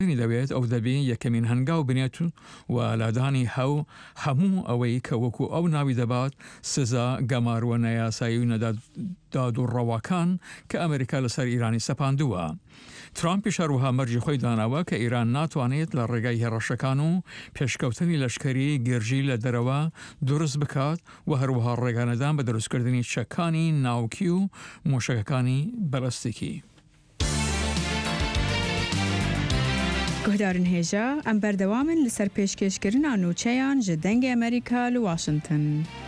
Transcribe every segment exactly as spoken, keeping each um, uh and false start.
دەوێت ئەو دەبێ یەکەمین هەنگاو بنێت و لادانی هەو هەموو ئەوەی کە وەکو ئەو ناوی دەبات سزا گەماروە نەیاسایی و نەداد و ڕەواکان کە ئەمریکا لەسەر ئیرانی سەپاندووە. ترامپی شەروها مەرجی خۆی داناوە کە ئیران ناتوانێت لە ڕێگای هێڕەشەکان و پێشکەوتنی لەشکری گرژی لە دەرەوە دروست بکات و هەروەها ڕێگانەدان بە دروستکردنی چەکانی ناوکی و مۆشەکەکانی بەلەستیکی. گهدارن هێژە ئەم بەردەوامن لەسەر پێشکەشکردنا نوچەیان ji dengê Amerîka li Washington.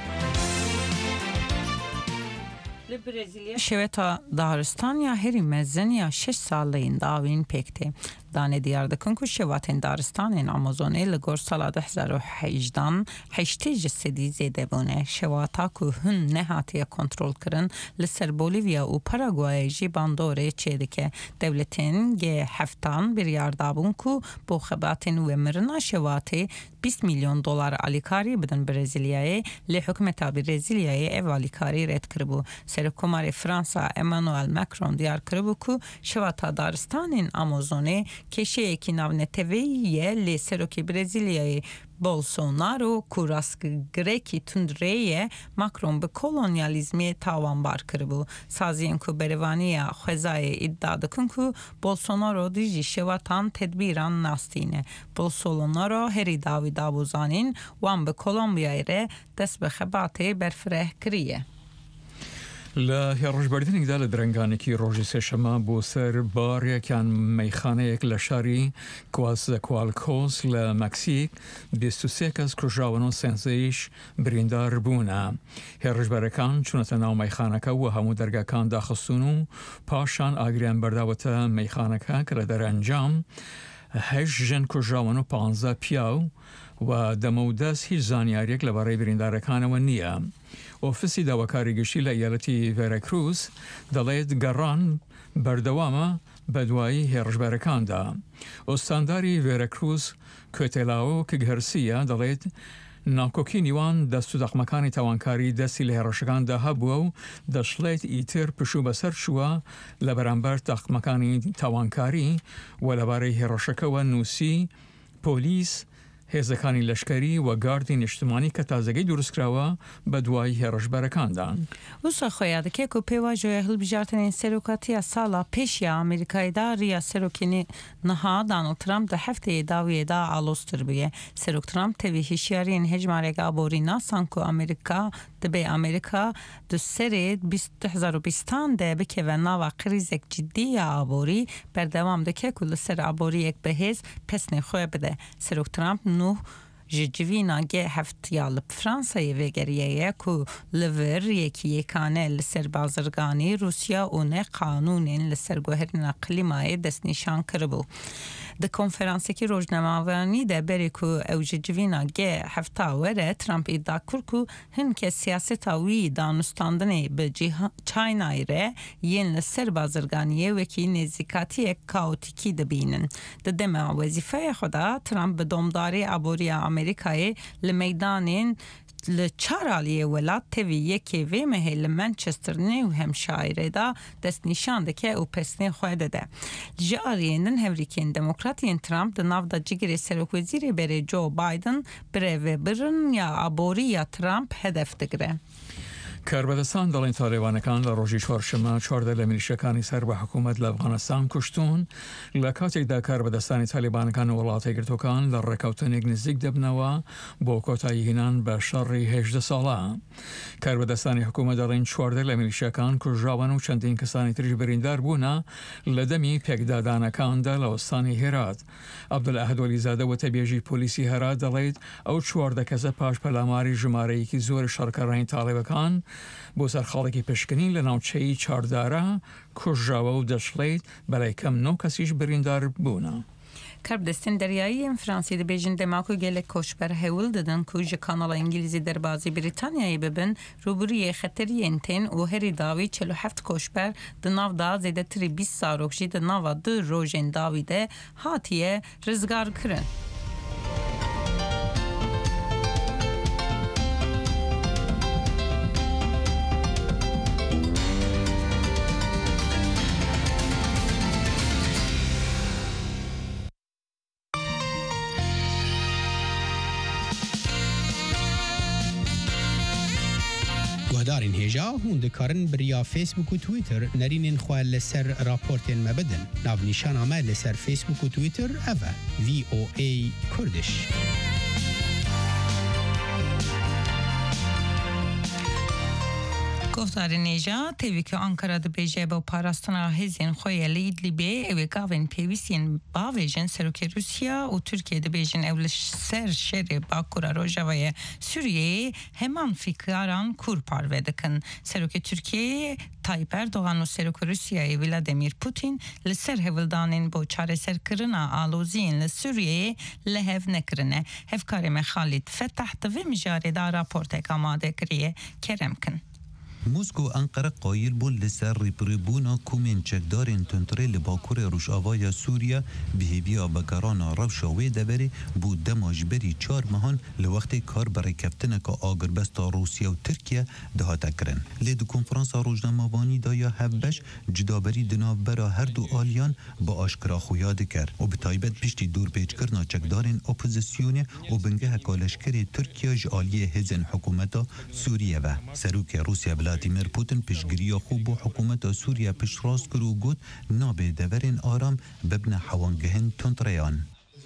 شێوێتە دارستانیا هێری مەزن یا شش ساڵین داوین پێکتێ. دانێ دیار دکن که شواتین دارستانین آمازونی لگور سال ده هزار و هجدان هشتی جسدی زیده بونه. شواتا که هن نهاتی کنترل کرن لسر بولیویا و پاراگوای جی باندوره چیده که دولتین گه هفتان بریار دابون که بو خباتین و مرنا شواتی بیست میلیون دلار آلیکاری بدن برزیلیای لی حکمتا برزیلیای او آلیکاری رد کربو. سرکوماری فرانسا امانوئل مکرون دیار کربو که شواتا دارستانین آمازونی کشی که ناونتویه لی سروکی برزیلیای بولسونارو کوراسک گریکی تندریه مکرون به کولونیالیزمی تاوان بار کربو. سازین که بروانی خوزای ادعا دکن که بولسونارو دیجی شواتان تدبیران ناستینه. بولسونارو هری داوی دابوزانین وان به کولومبیای ره دست به خباته برفره کریه. لە هێڕژبردنێکدا لە درەنگانێکی ڕۆژی سێشەمە بۆ سەر بارێکیان مەیخانەیەک لە شاری کوازکوالکۆس لە مەکسیک بیست و سێ کەس کوژراون و سێنزەیش بریندار بوونە. هێڕژبەرەکان چونەتە ناو مەیخانەکە و هەموو دەرگاکان داخستون و پاشان ئاگریان بەرداوەتە مەیخانەکە کە لە دەرەنجام هەشت ژن کوژراون و پانزە پیاو و دەمە و دەست هیچ زانیاریەک لەبارەی بریندارەکانەوە نییە. ئۆفیسی داواکاری گشتی لە ئیالەتی ڤێرەکروس دەڵێت گەڕان بەردەوامە بە دوایی هێڕژبەرەکاندا. ئۆستانداری ڤێرەکروس کۆتێلاو کە گەرسیە دەڵێت ناکۆکی نیوان دەست و دەخمەکانی تاوانکاری دەستی لە هێڕەشەکاندا هەبووە و دەشڵێت ئیتر پشوو بەسەر چووە لە بەرامبەر دەخمەکانی تاوانکاری و لەبارەی هێڕەشەکەوە نووسی پۆلیس هێزەکانی لەشکری و گاردی نیشتمانی کە تازەگەی دروستکراوە بە دوای هێڕەشبەرەکاندان. وسا خۆیادەکێک و پێواژۆیە هەڵبژارتنین سەرۆکاتیە ساڵا پێشیا ئەمریکایدا ڕیا سەرۆکی نەها دانڵد ترامپ دە هەفتەیە داویێدا ئالۆستر بووە. سەرۆک ترامپ تەوی هێشیارین هێژمارێک ئابۆری ناسان و ئەمریکا دەبێ ئەمریکا دوسەرێ دوو هەزار و بیستان دە بکەوە ناوە قریزێک جددیە ئابۆری بەردەوام دەکێک و لەسەر ئابۆریەک بەهێز پێسنێ خۆی بدە. سەرۆک ترامپ نو جیوینا گه هفتیا لب فرانسای وگریه کو لور یکی یکانه لسر بازرگانی روسیا و نه قانونین لسر گوهرنا قلیمای دست نشان کربو. ده کنفرانسی که روزنامه‌نویسی ده بری کو اوج جوینا گه هفتا وره ترامپ ادعا کرد کو هن که سیاست وی دانستاندنی به چینای ره ین لسر بازرگانی وکی نزدیکاتی کاوتیکی دبینن. ده دم وظیفه خدا ترامپ به دامداری عبوری امریکای لمیدانین لچارالیه ولات تیوی یکی وی مهل منچستر نیو همشایر دا دست نشان دکه او پسنی خواهده ده. جاریندن هوریکین دموکراتین ترامپ ده ناو دا جگری سرک وزیری بری جو بایدن بره و برن یا عبوری یا ترامپ هدف دگره. کاربەدەستان دەڵێن تاالێوانەکان لە ڕۆژی چوارشەمە چواردە لە میلیشەکانی سەر بە حکوومەت لە ئەفغانستان کوشتون لە کاتێکدا کاربەدەستانی تالیبانەکان و وڵاتی گرتوەکان لە ڕێکەوتنێک نزیک دەبنەوە بۆ کۆتایی هێنان بە شەڕی هێژدە ساڵە. کاربەدەستانی حکوومەت دەڵێن چواردە لە میلیشەکان کوژراون و چەندین کەسانی تریش بریندار بوونە لە دەمی پێکدادانەکاندا لە وەستانی هێرات. عەبدولئەحەد وەلیزادە وتەبێژی پۆلیسی هەرات دەڵێت ئەو چواردە کەسە پاش پەلاماری ژمارەیەکی زۆر شەڕکەڕانی تاڵیبەکان بۆ سەرخاڵێکی پشکنین لە ناوچەی چاردارە کوژراوە و دەشڵێت بەلای کەم نۆ کەسیش بریندار بوونە. کاربدەستین دەریایی فرانسی دەبێژن دەماکو گەلێک کۆچبەر هەوڵ دەدەن کو ji کاناڵە ئینگلیزی دەربازی بریتانیایی ببن ڕوبوریە خەتەریên tên û herî dawî çil û heft koçber di nav da zêdetirî bîst zarok jî di nava du rojên dawî de hatiye rizgar kirin. دارین هجا هوند کارن بریا فیسبوک و تویتر نرینین خواه لسر راپورتین مبدن ناو نیشان آمه لسر فیسبوک و تویتر اوه وی او ای کردش. گفتار نیجا تیوی که آنکارا ده بیجه با پاراستنا هزین خوی لید لیبی اوی گاوین پیویسین باویجن سروک روسیا و ترکیه ده بیجن اولش سر شر باکورا روژاوی سوریه همان فکران کور پارو دکن. سروک ترکیه تایپ اردوغان و سروک روسیای ولادیمیر پوتین لسر هولدانین با چاره سر کرنا آلوزین لسوریه لحف نکرنه. هفکار مخالید فتح دوی مجاره دا راپورت اکاماده کریه کرم کن. موسکو انقره قایل بول لسر ریپریبونا کومین چکدارین تنتره لباکور روشاوای سوریا بهیبیا بگرانا روشاوی دبری بود دماجبری چار مهان لوقت کار برای کفتن که آگربستا روسیا و ترکیه دهاته کرن. لید کنفرانس روزنامه‌وانی دایا هفبش جدابری دناو برا هر دو آلیان با آشکرا خویاد کرد و به تایبت پشتی دور پیچ کرنا چکدارین اپوزیسیون و بنگه هکالشکری ترکیه جالی هزن حکومتا سوریه و سروک روسیا ولادیمیر پوتین پیشگیری خوب و حکومت سوریه پیش راست کرو گود نابه دورین آرام ببن حوانگهن تندریان.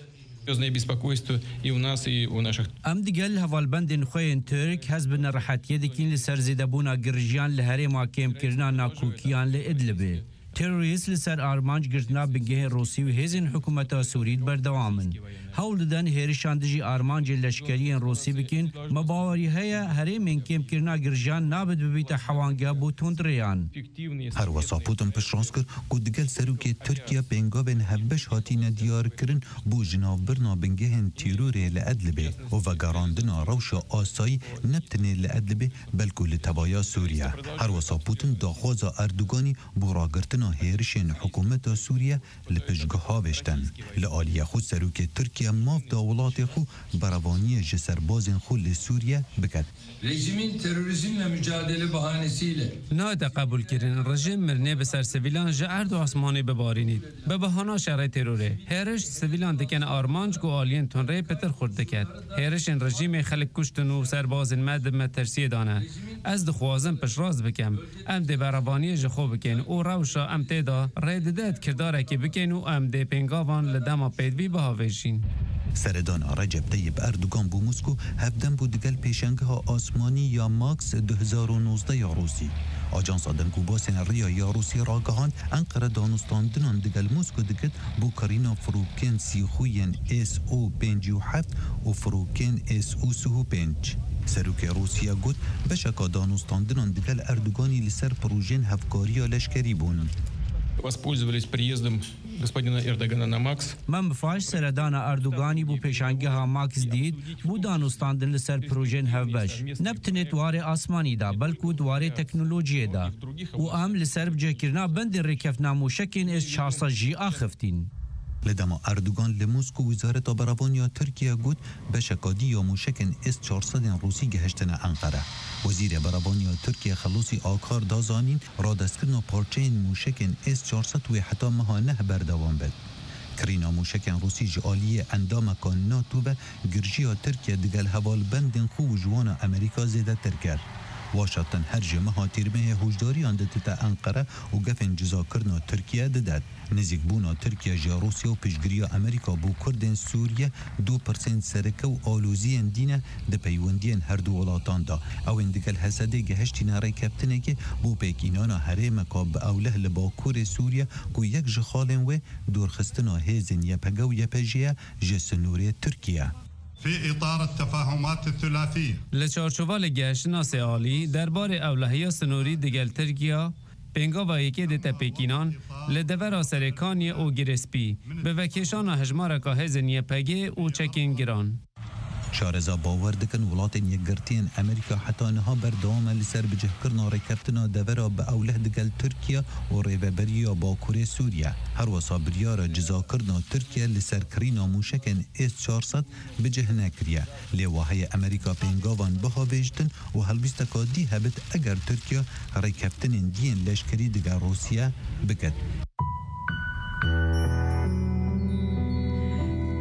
ام دیگل هوالبندین خوین ترک حزب نراحتیه دکین لسر زیدبونا گرجیان لهره ماکیم کرنا ناکوکیان لادلبه. تروریست لسر آرمانج گرتنا بنگه روسی و هزین حکومت سورید بردوامن. هول دادن هیرشان دجی آرمانج لشکری روسی بکن مباوری هیا هره من کم کرنا گرجان نابد ببیت حوانگا بو تندریان. هر وسا پوتن پیش راست کرد که دیگل سروک ترکیه بنگاوین هفبش هاتین دیار کرن بو جناو برنا بنگهن تیروره لادلبه و وگراندنا روش آسایی نبتنه لادلبه بلکو لتبایا سوریا. هر وسا پوتن داخواز اردوگانی بو راگرتنا هیرشن حکومت سوریه لپشگه ها وشتن. لآلیه خود سروک ترکیه ماف داولات خو بروانی جسربازن خو لسوریه بکد. Rejimin terörizmle mücadele bahanesiyle نه قبول کردن رژیم مرنه به سر سویلان جعرد و آسمانی ببارینید به بهانه شرع تروره هرش سویلان دکن آرمانج گو آلین تنره پتر خورد کرد هرش این رژیم خلق کشتن و سرباز مد مترسی دانه از دخوازم پش راز بکم ام ده بروانی جخو بکن او روشا ام تیدا ریددت کرداره که بکن و ام ده پنگاوان لدما پیدوی بهاوشین. سردان رجب طیب اردوگان بو موسکو هفدن بو دگل پیشنگه ها آسمانی یا ماکس دو هزار و نوزده یا روسی. آجانس آدنگو باسن ریا یا روسی راگهان انقره دانستاندنان دگل موسکو دگد بو کارینا فروکن سیخوین اس او پنج و هفت و فروکن اس او سه و پنج. سروک روسیا گود بشکا دانستاندنان دگل اردوگانی لسر پروژین هفکاری لشکری بون. Воспользовались приездом господина Эрдогана на Макс. من بفاش سردان اردوغانی بو پیشنگه ها ماکس دید بو دانستاندن لسر پروژن هفبش نبتنه دواره آسمانی دا بلکو دواره تکنولوژی دا و ام لسر بجه کرنا بند رکفنا موشکین از چهارصد جی آخفتین. لدما اردوگان لموسکو وزارت براوانیا ترکیه گود بشکادی یا موشکن اس چهارصد روسی گهشتن انقره. وزیر براوانیا ترکیه خلوصی آکار دازانین را دستکرنا پارچین موشکن اس چهارصد و حتی مهانه بردوان بد. کرینا موشکن روسی جالی اندام کان ناتو و گرجیا ترکیه دگل حوال بندن خو جوان امریکا زیده ترکر. واشنطن هر جمعه تیرمه هجداری آنده تا انقره و گفن جزا کرنا ترکیه دادد. نزیک بونا ترکیه جا روسیا و پیشگیری امریکا بو کردن سوریه دو پرسنت سرکه و آلوزی دینه ده پیوندین هر دو ولاتان دا. او اندگل حسده گهشتی ناره کپتنه که بو پیکینانا هره مکاب اوله لباکور سوریه که یک جخالن و دورخستنا هیزن یپگه و یپجیه جسنوری ترکیه. في إطار التفاهمات الثلاثية. لچارچوبال گشتناس عالی دربار اولهیا سنوری دگل ترکیه پنگا و یکی دیتا پیکینان لدور سرکانی او گرسپی به وکیشان هجمار که هزنیه پگه او چکین گران. شارزا باور دکن ولاتین یک گرتین امریکا حتی نها بردوام لسر بجه کرنا رکبتنا دورا به اوله دگل ترکیه و ریوبریا با کوری سوریه. هر وصا بریار جزا کرنا ترکیه لسر کرینا موشکن اس چهارصد بجه نکریه. لیواهای امریکا پینگاوان بها ویجتن و هلویستکا دی هبت اگر ترکیه رکبتن دین لشکری دگر روسیه بکد.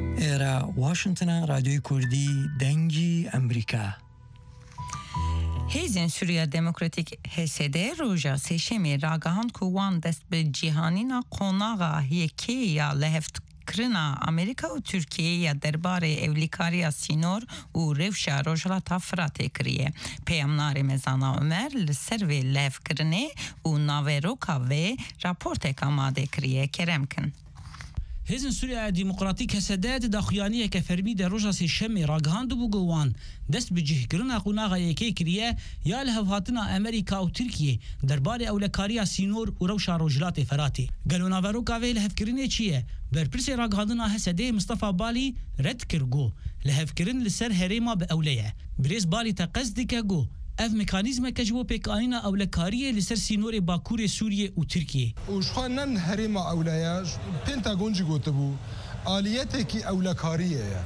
ایرا واشنطن رادیوی کردی دنگی امریکا. هیزن سوریا دموکراتیک H S D روژا سشمی راگهاند که وان دست به جهانینا قوناغا هیکی یا لحفت کرنا امریکا و ترکیه یا درباره اولیکاریا سینور و روشا روژلاتا فراته کریه. پیامنار مزانا عمر لسر و لحف کرنه و ناوروکا و راپورت آماده کریه کرم کن. هیزن سوریا دموکراتیک هسداد داخیانی که فرمی در روزا سشمی راگهاند بو گوان دست به جهگرنا قوناغا یکی کریه یا لحفاتنا امریکا و ترکیه درباره اولکاریا سینور و روشا روجلات فراتی. گلونا وروکا وی لحفکرینه چیه؟ برپرسی راگهاندنا هسده مصطفى بالی رد کرگو لحفکرین لسر هریما به اولیه. بریز بالی تا قصد که گو اف مکانیزم کجبو پیکانینا اولکاریه لسر سینور باکور سوریه و ترکیه. وشخانن هریما اولیاج پنتاگون جی گوتبو آلیته کی اولکاریه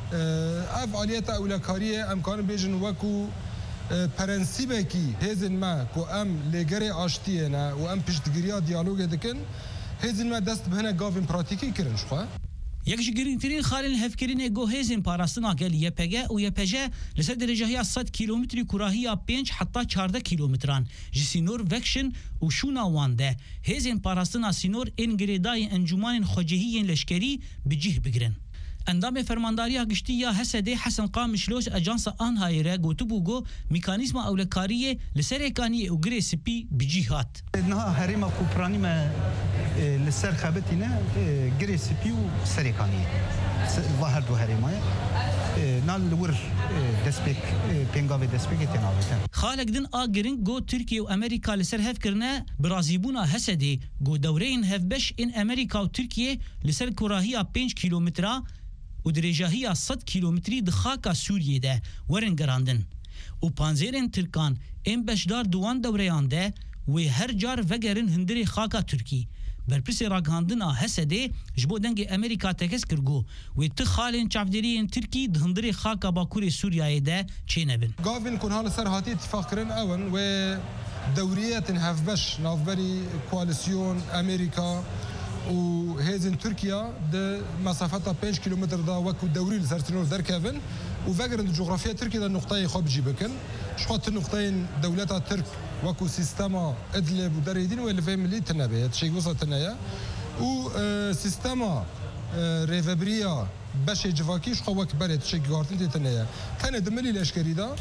اف آلیت اولکاریه امکان بیجن وکو پرنسیبه کی هزن ما کو ام لگره آشتیه نه و ام پشتگیریا دیالوگ دکن هزن ما دست بهنه گاوین پراتیکی کرن شخوا یکش گرینترین خالن هفکرین گو هزن پاراستنا گل یپگه و یپجه لسر درجه صد کیلومتری کراهی پنج حتی چهارده کیلومتران جسینور وکشن و شونا وانده هزن پاراستنا سینور انگریدای انجمان خوجهی لشکری بجه بگرن. اندام فرمانداری گشتی یا حسد حسن قامشلوش اجانس آنهایره گوتبو گو مکانیزم اولکاریه لسر اکانی او گری سپی بجیهات. نها هریما کوپرانی ما لسر خابتینا گری سپی و سرکانی ظاهر دو هریمای نال لور دسپیک پنگاوی دسپیک تناویتن. خالق دن آگرین گو ترکیه و امریکا لسر هف کرنه برازیبونا حسدی گو دوره این هف بش این امریکا و ترکیه لسر کراهی پنج کیلومترا و درجه صد کیلومتری دخاکا سوریه ده ورن گراندن و پانزیرن ترکان این بشدار دوان دورهان ده و هر جار وگرن هندری خاکا ترکی برپرسی راگهاندنا حسده جبو دنگ امریکا تکس کرگو و تخالین چافدرین ترکی دهندری خاکا باکور سوریه ده چه نبن گاوین کن حال سر هاتی اتفاق کرن اون و دوریت هف بش نافبری کواليسيون امریکا و هزن تركيا ده مسافتها پنج كيلومتر دا وكو دوري لسرسنور دركافن و فقرن الجغرافيا تركيا ده نقطة خب جيبكن شخوات النقطين دولتها ترك وكو سيستما ادلب ودريدين ولا فهم اللي تنابيه تشي وصل تنايا و سيستما ريفابريا باش جواكي شخو وكبرت تشي غارتين تنايا كان دملي لشكري دا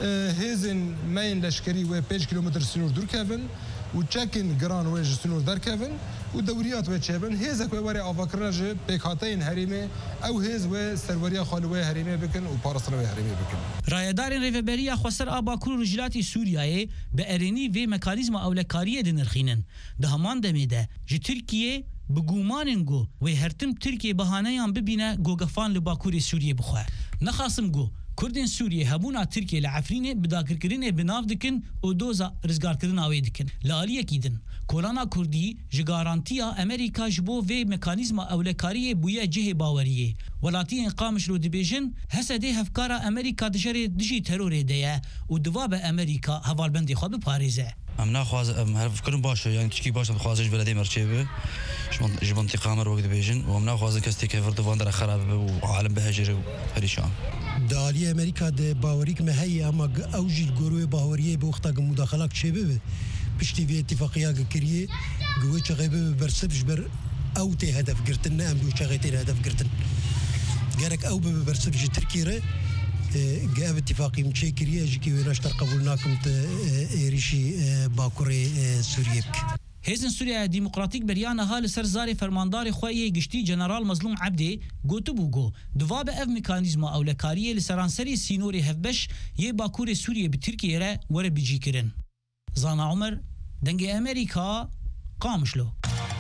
هزن ماين لشكري و پنج كيلومتر سنور دركافن و چکن گران و جسنور در کفن و دوريات و چبن هز کو وری افکرج پیکاتین حریمه او هز و سروریا خالوی حریمه بکن و پارسنوی حریمه بکن رایدار ریوبریا خسر اباکور رجلاتی سوریه به ارینی و مکانیزم اولکاریه دنرخینن ده همان دمیده ج ترکیه بگوماننگو و هرتم ترکیه بهانه‌ام ببینه گوگفان لباکور سوریه بخواه نخاسم گو کردین سوریه هبونا ترکیه لعفرینه بداکرکرینه بناو دکن و دوزا رزگارکردن آوی دکن لالیه کیدن کولانا کردی جگارانتیا امریکا جبو و مکانیزم اولکاریه بویا جه باوریه ولاتی انقامش رو دبیجن حسده هفکارا امریکا دجاری دجی تروره دیه و دواب امریکا حوالبندی خواه بپاریزه ام ناخواز ام هرف کردن باشه یعنی تشکی باشه بخوازش بلدی مرچبه شما جبنتی قامر وقت بیجن و ام ناخواز کسی که فرد واندر خراب و عالم بهجر و پریشان دالی امریکا ده باوریک مهی اما اوجی الگروه باوریه به وقتا مداخلات شبه پشتی وی اتفاقیه کریه گوه چغیبه برسبش بر او تی هدف گرتن نه ام دو چغیتین هدف گرتن گرک او به برسبش ترکیه جاب اتفاقي مشي كريه جيكي وناشتر قبولناكم ريشي باكوري سوريك هزن سوريا ديمقراطيك بريانا هال سرزاري فرماندار خويه گشتي جنرال مظلوم عبدي گوتو بوگو دواب اف ميكانيزم اولكاريه لسرانسري سينوري هفبش يه باكوري سوريا بتركيا را ور بيجي كرن زانا عمر دنگ امريكا قامشلو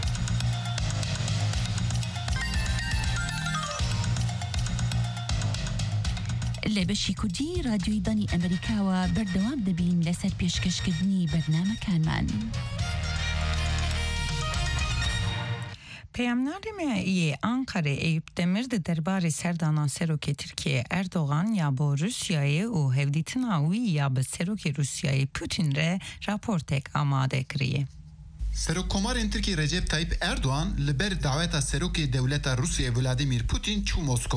لبشی کردی رادیوی دانی امریکا و بردوام دبین لسر پیشکشکردنی برنامه کان من. پیامناری مایی آنکاره ایوب دمرد درباره سردانان سروک ترکیه اردوغان یا با روسیای و هفدیتناوی یا به سروک روسیای پوتین را راپورتک آماده کریه. سروکومارین ترکی رجب طایب اردوغان لبر دعوت سروک دولت روسیه ولادیمیر پوتین چو موسکوف.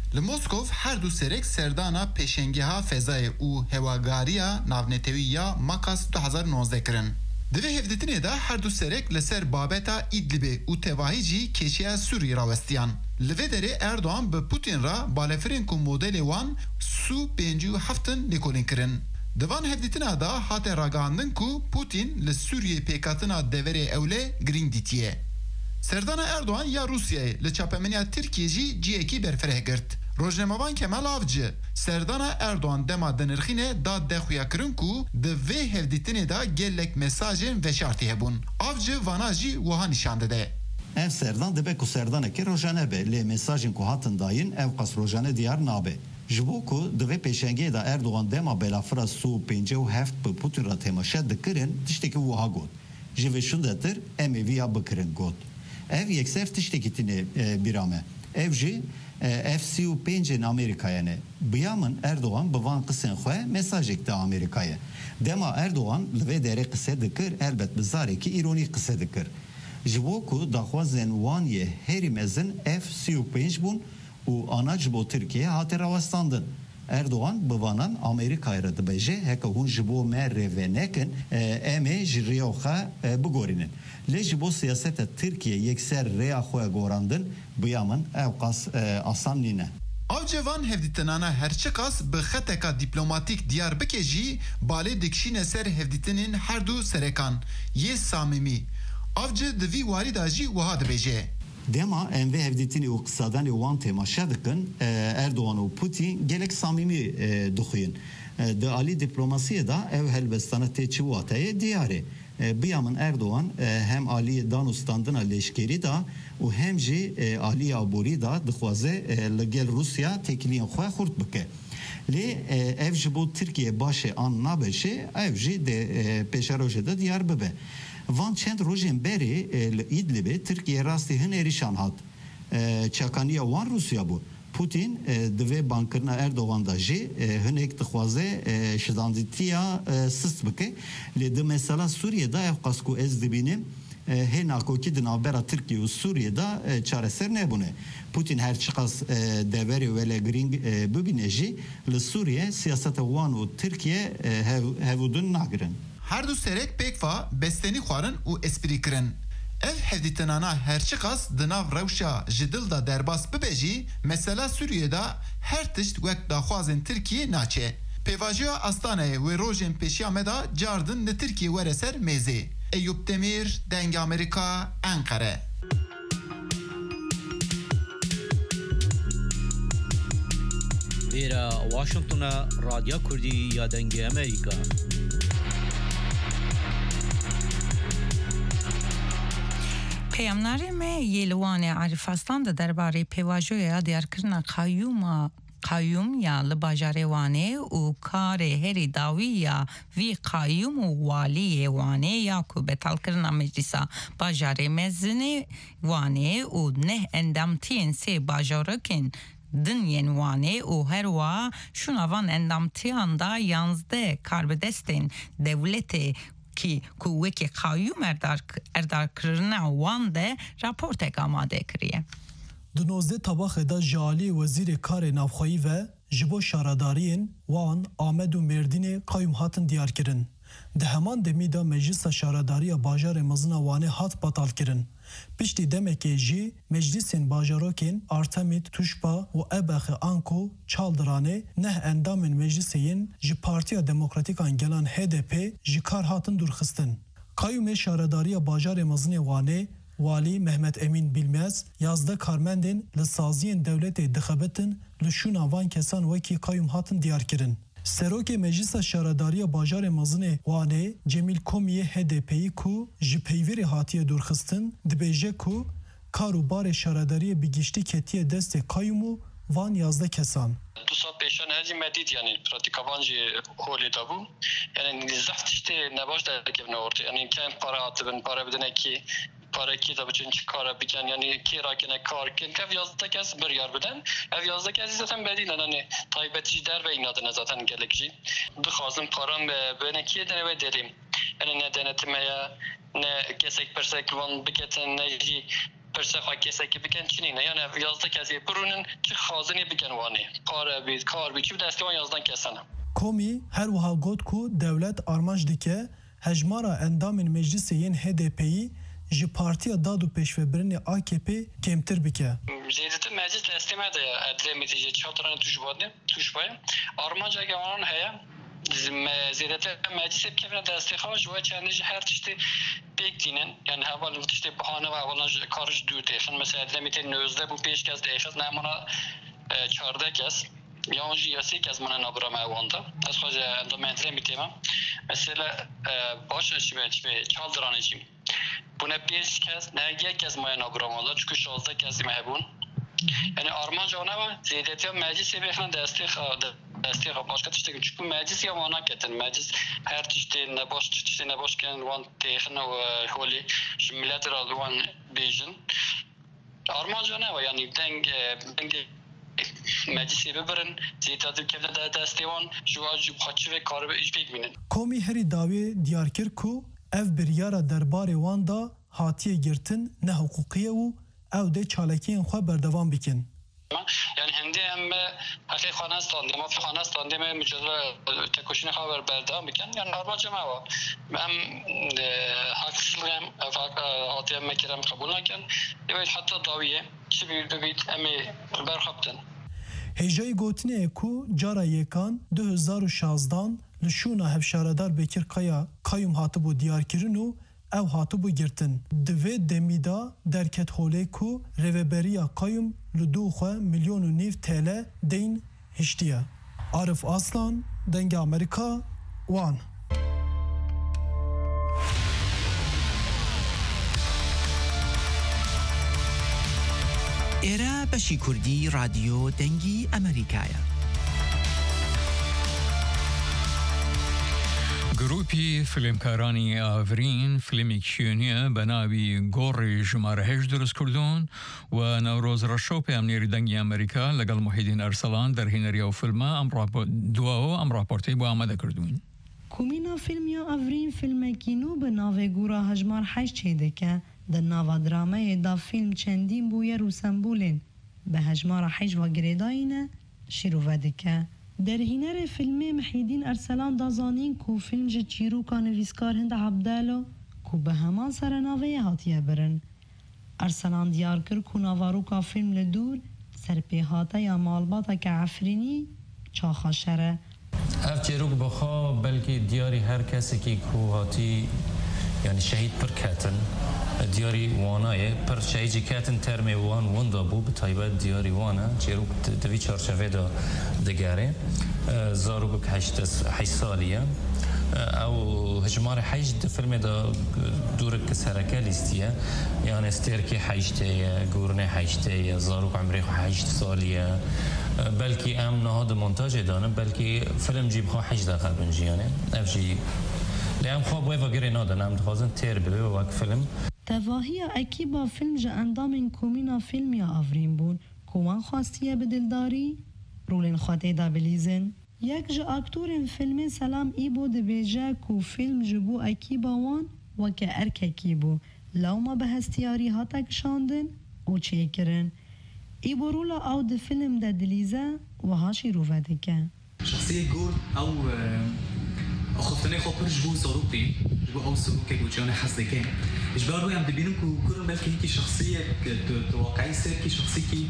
Li Moskov her du serek serdana peşengeha fezayê û hewagariya navnetewiya Makas du hezar û nozde kirin. Di vê hevdîtinê de her du serek li ser babeta İdlibê û tevahî jî keşiya Sûriyê rawestiyan. Li vê derê Erdoğan bi Putin ra balefirên ku modelê wan Su pêncî û heftin lêkolîn kirin. Di van hevdîtina da hate ragihandin ku Putin li Sûriyê pêkatina deverê ewlê girîng dîtiye. Serdana Erdoğan ya Rusyayê li çapemeniya Tirkiye jî ciyekî berfireh girt. Rojnamavan Kemal Avcı, Serdana Erdoğan dema denirxîne da dexuya kirin ku di vê hevdîtinê da gelek mesajên veşartî hebûn. Avcı vana jî wiha nîşan dide. Ev serdan dibe ku serdanekê rojane be lê mesajên ku hatin dayîn ev qas rojane diyar nabe. Ji bo ku di vê pêşengiyê da Erdoğan dema belafira su û pêncî û heft bi Putin ra temaşe dikirin tiştekî wiha got. Ji vê şundetir em ê vîya bikirin got. Ev yekser tiştekî tîne bîrame. Ev jî ev sî û pêncên Amerîkayê ne. Biya min Erdoğan bi van qisên xwe mesajek da Amerîkayê. Dema Erdoğan li vê derê qise dikir elbet bi zarekî îronî qise dikir. Ji bo ku daxwazên wan yê herî mezin ev sî û pênc bûn û ana ji bo Tirkiye hate rawestandin. Erdoğan bi vanan Amerîkayê re dibêje heke hûn ji bo me rêvê nekin em ê ji rêya xwe bigorînin. Lê ji bo siyaseta Tirkiye yekser rêya xwe gorandin biya min ew qas asan nîne. Avcı van hevdîtinana herçi qas bi xeteka dîplomatîk diyar bike jî balê dikişîne ser hevdîtinên her du serekan yê samimî. Avcı di vî warî da jî wiha dibêje. Dema em vê hevdîtinê û qisadanê wan temaşe dikin Erdoğan û Putin gelek samîmî dixuyin. Di alî diplomasiyê da ev helbestana tê çi wateyê diyar e. Biya min Erdoğan hem aliyê danûstandina leşkerî da û hem jî aliyê aborî da dixwaze li gel Rusya têkiliyên xwe xurt bike. Lê ev ji bo Tirkiye başê an nabeşe ev jî de pêşerojê de diyar bibe. Van çend rojên berê li İdlibê Tirkiye rastî hin êrîşan hat. Çakaniya wan Rusya bû. Putin di vê bankirina Erdoğan da jî hinek dixwaze şidandîtiya sist bike. Lê di mesela Sûriyê ev qas ku ez dibînim hê nakokî di navbera Tirkiye û Sûriyê da çareser nebûne. Putin her çi qas deverê velegirîng bibîne jî li Sûriye siyaseta wan û Tirkiye hevûdin nagirin. Her du serek pekva bestenî xwarin û esprî kirin. Ev hevdîtinana herçi qas di nav rewşa ji dil da derbas bibe jî mesela Sûriyê her tişt wek daxwazên Tirkiye naçe. Pêvajiya Astanayê wê rojên pêşiya me da cardin li Tirkiye were ser mêzê. Eyüp Demir, Deng Amerika, Ankara. Vêra Washington'a Radya Kurdî ya Dengê Amerika. Peyamnarê me yê li Wanê Arif Aslan de derbarê pêvajoya diyarkirina Qayyûma Qayyûm ya li bajarê Wanê û karê herî dawî ya vî Qayyûm û waliyê Wanê ya ku betalkirina meclîsa bajarê mezinê Wanê û neh endamtiyên sê bajarekên din yên Wanê û her wa şûna van endamtiyan da yanzdeh karbidestên devletê ki ku wekî Qayyûm erdarkirina wan de raportek amade kiriye. Di nozdeh tabaxê da ji aliyê Wezîrê Karê Navxweyî ve ji bo şaradariyên wan Amed û Mêrdînê Qayyûm hatin diyarkirin. Di heman demî da Meclîsa Şaradariya Bajarê mezina Wanê hat batalkirin. Piştî demekê jî meclîsên bajarokên Artemîd, Tuşba û Ebexê Anko Çaldiranê neh endamên meclîsê yên ji Partiya Demokratîkan Gelan H D P ji kar hatin dûrxistin. Qayyûmê Şaradariya Bajarê mezinê Wanê Walî Mehmet Emîn Bilmez yazde karmendên li saziyên dewletê dixebitin li şûna van kesan wekî Qayyûm hatin diyarkirin. Serokê Meclîsa Şaradariya Bajarê mezinê Wanê Cemîl Komiyê H D P'yî ku ji peyvêrê hatiye dûrxistin dibêje ku kar û barê şaradariyê bi giştî ketiye destê Qayyûm û van yazde kesan. دو سال پیشان هزی مدید یعنی پراتیکابان جی هولی دابو یعنی زفت işte نباش در که نورد یعنی کم para atыбın para bedene ki para ki da bütün çıkara biken yani ki rakine kar kin ev yazda kes bir yer beden ev yazda kes zaten bedine hani taybetici der ve inadına zaten gerekçi dıxazım param ve bene ki dene ve derim yani ne denetmeye ne kesek persek van biketin ne پرسه خواهی کسی که بکن چنینه یعنی یازده کسی برونن چه خازنی بکن وانی کار بید کار بید چی دستی وان یازده کسانه کومی هر وها گوت کو دولت آرمانج دیکه هجمارا اندام مجلس ین H D P'yi ji partiya dad û pêşvebirinê A K P kêmtir bike. Zêdetir meclis destême de edlê mitîje çavtirane tuş badê tuş baye armanca gewanan heye zêdetir meclisê bikevine destê xwe ji we çendê ji her tiştê pêk dînin yani heval tiştê bihane ve hevalan ji kar ji dûr têxin mesela edlê mitê nozde bû pêş kes dêxiz nemana çarde kes yan jî ya sê kes mana nabira me wanda ez xwe ji endamê edlê mitê me mesela baş ji me çal diranê çîm buna beş kez ne یک kez maya nabramala çünkü şazda kez mehbun yani Armanca ona var ziyadeti meclis sebebine destek destek başka tişte çünkü meclis ya mana ketin meclis her tişte ne baş tişte ne başken wan tehne ve holi millet radwan bejin Armanca ne var yani deng deng meclis sebebirin ziyadeti kevde de destevan şu acı xaçı ve karbe iş pekminin Komi heri davi diyarkir ku ev biryara derbarê wan da hatiye girtin ne huquqiye û ew dê çalekiyên xwe berdevam bikin. Yani hindi em hakî xanastan dema xanastan dema mücadele tekoşine xaber berdevam bikin yani armaca ma var. Em haksızlığım hatiye mekerem kabul nakin evet hatta daviye çi bir bit em berxaptin. Hêjayî gotinê ku cara yekan du hezar û şazdan li şûna hevşaredar Bekir Kaya kayûm hatibû diyarkirin û ew hatibû girtin. Di vê demî da derket holê ku rêveberiya kayûm li dû xwe milyon û nîv T L deyn hiştiye. Arif Aslan, Dengê Amerîka, Wan. ئێرە بەشی کوردی رادیۆ دەنگی ئەمریکایە. گروپی فیلمکارانی ئاڤرین فیلمێکیێنیە بە ناوی گۆڕی ژمارە هێشت دروست کردوون و نەورۆز ڕەشە و پەیامنێری دەنگی ئەمریکا لەگەڵ موحیدین ئەرسەلان دەرهێنەریە و فیلمە ئەم دواوە ئەم راپۆرتەی بۆ ئامادە کردوون. کومینە فیلمیا ئەڤرین فیلمێکی نو بە ناوێ گورا هەژمار حەش چێ دەکە د ناوا درامەیەدا فیلم چەندین بووە رووسەمبولێن بە هەژمارە حەش و گرێداینە شیرۆڤە دەکە. درهینەرê filmê Mihîdîn Erselan dazanîn ku film ji çîroka nivîskar Hind Abdelo ku bi heman serenaveyê hatiye birin. Erselan diyar kir ku navaroka film li dûr serpêhateya malbateke Efrînî çaxaşer e. Ev çêrok bixwe belkî diyarî her kesekî ku hatî yani şehîd pir ketin diyarî wanayê pir şehîdî ketin termê wan wenda bû bi taybet diyarî wan e çêrok di vî çarçevê de digere zarokek heşt salî ye ew hejmarê heşt di filmê de dûrek sereke lîstiye yani stêrkê heştê ye gûrinê heştê ye zarok emrê xwe heşt salî ye belkî em niha di montajê danin belkî film jî bixwe heşt deqe bin jî yani ev jî lê em xwe wê vegirê nadin em dixwazin têr bibe wek film. Tevahiya ekîba film ji endamên komîna filmiya Avrîn bûn ku wan xwastiye bi dildarî rolên xwe tê de bilîzin. Yek ji aktorên filmê Selam İbo dibêje ku film ji bo ekîba wan weke erkekî bû. Lawma bi hestiyarî hate kişandin û çêkirin. İbo rola ew di film de dilîze wiha şîrove dike. شخصية جول أو خفتني خبر جبو صاروخي جبو أو صاروخي وجانا حس كان إجبار ويا عم تبينك وكل مالك هيك شخصية توقعي سير كي شخصية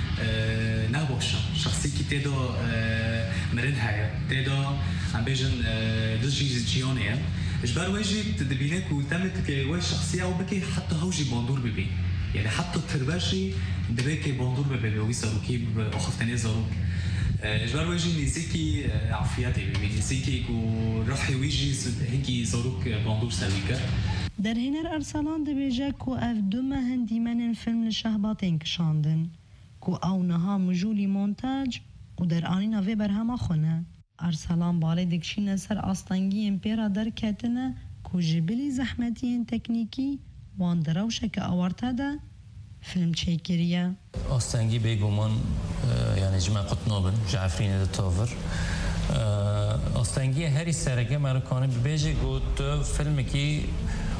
نابوشة شخصية تدا مرنها تدا عم بيجن دزجي جيانية إجبار واجي تدبينك وتمت كواي شخصية أو بكي حتى هوجي باندور ببي يعني حتى ترباشي دبكي باندور ببي وي صاروخي أخفتني صاروخ إجبار ويجي نزيكي عافياتي ببي نزيكي كو رحي ويجي هيكي زاروك باندور سويكر درهنر أرسلان دبيجه كو اف دوما هندي من فيلم لشهباتين كشاندن كو او نها مجولي مونتاج و در آنينا في برهما خونه أرسلان بالي دكشين سر أستانجي امبيرا در كتنه كو جبلي زحمتين تكنيكي وان دروشك أورتا ده فيلم تشيكريا أستانجي بيجومان يعني جماعة قطنابن جعفرين التوفر أستانجي هاري سرقة مركاني بيجي قلت فيلم كي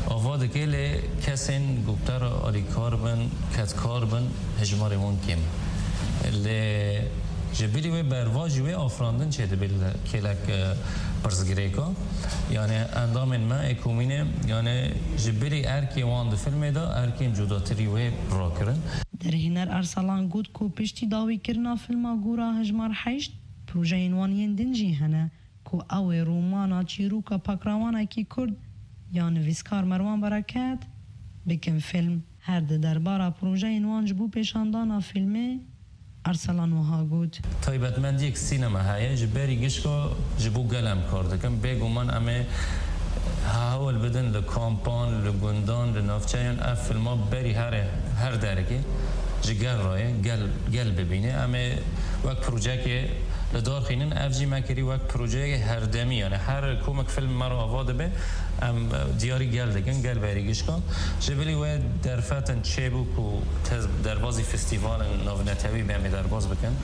آواد که لی کسین گوبتر آلیکار بن کتکار بن هجمار ممکن لی جبری و برواجی و آفراندن چه دبل کلک پرزگریکا یعنی اندام ما اکومینه یعنی جبری ارکی واند فیلم دا ارکی جداتری و راکرن در هنر ارسلان گود کو پشتی داوی کرنا فیلم گورا هجمار حشت پروژه اینوانین دنجی هنه کو او رومانا چیروکا پاکراوانا کی کرد یا نویسکار مروان برکت بکن فیلم هر ده دربارا پروژه اینوانج بو پیشاندانا فیلمه ارسلان وها گود طيبت من ديك سينما هاي جباري جشكو جبو قلم كاردكم بيجو من أمي هاول بدن لكامبان لجندان لنافچيان أفل ما بري هر هر درجة جگل راه گل گل ببینه اما وقت پروژه لدار خینن افجی مکری وقت پروژه هر دمی یعنی هر کومک فیلم مرا آواده به ام دیاری گل دکن گل بریگش کن جبلی و در فتن چه بو کو در بازی فستیوال نوونتوی به در باز بکن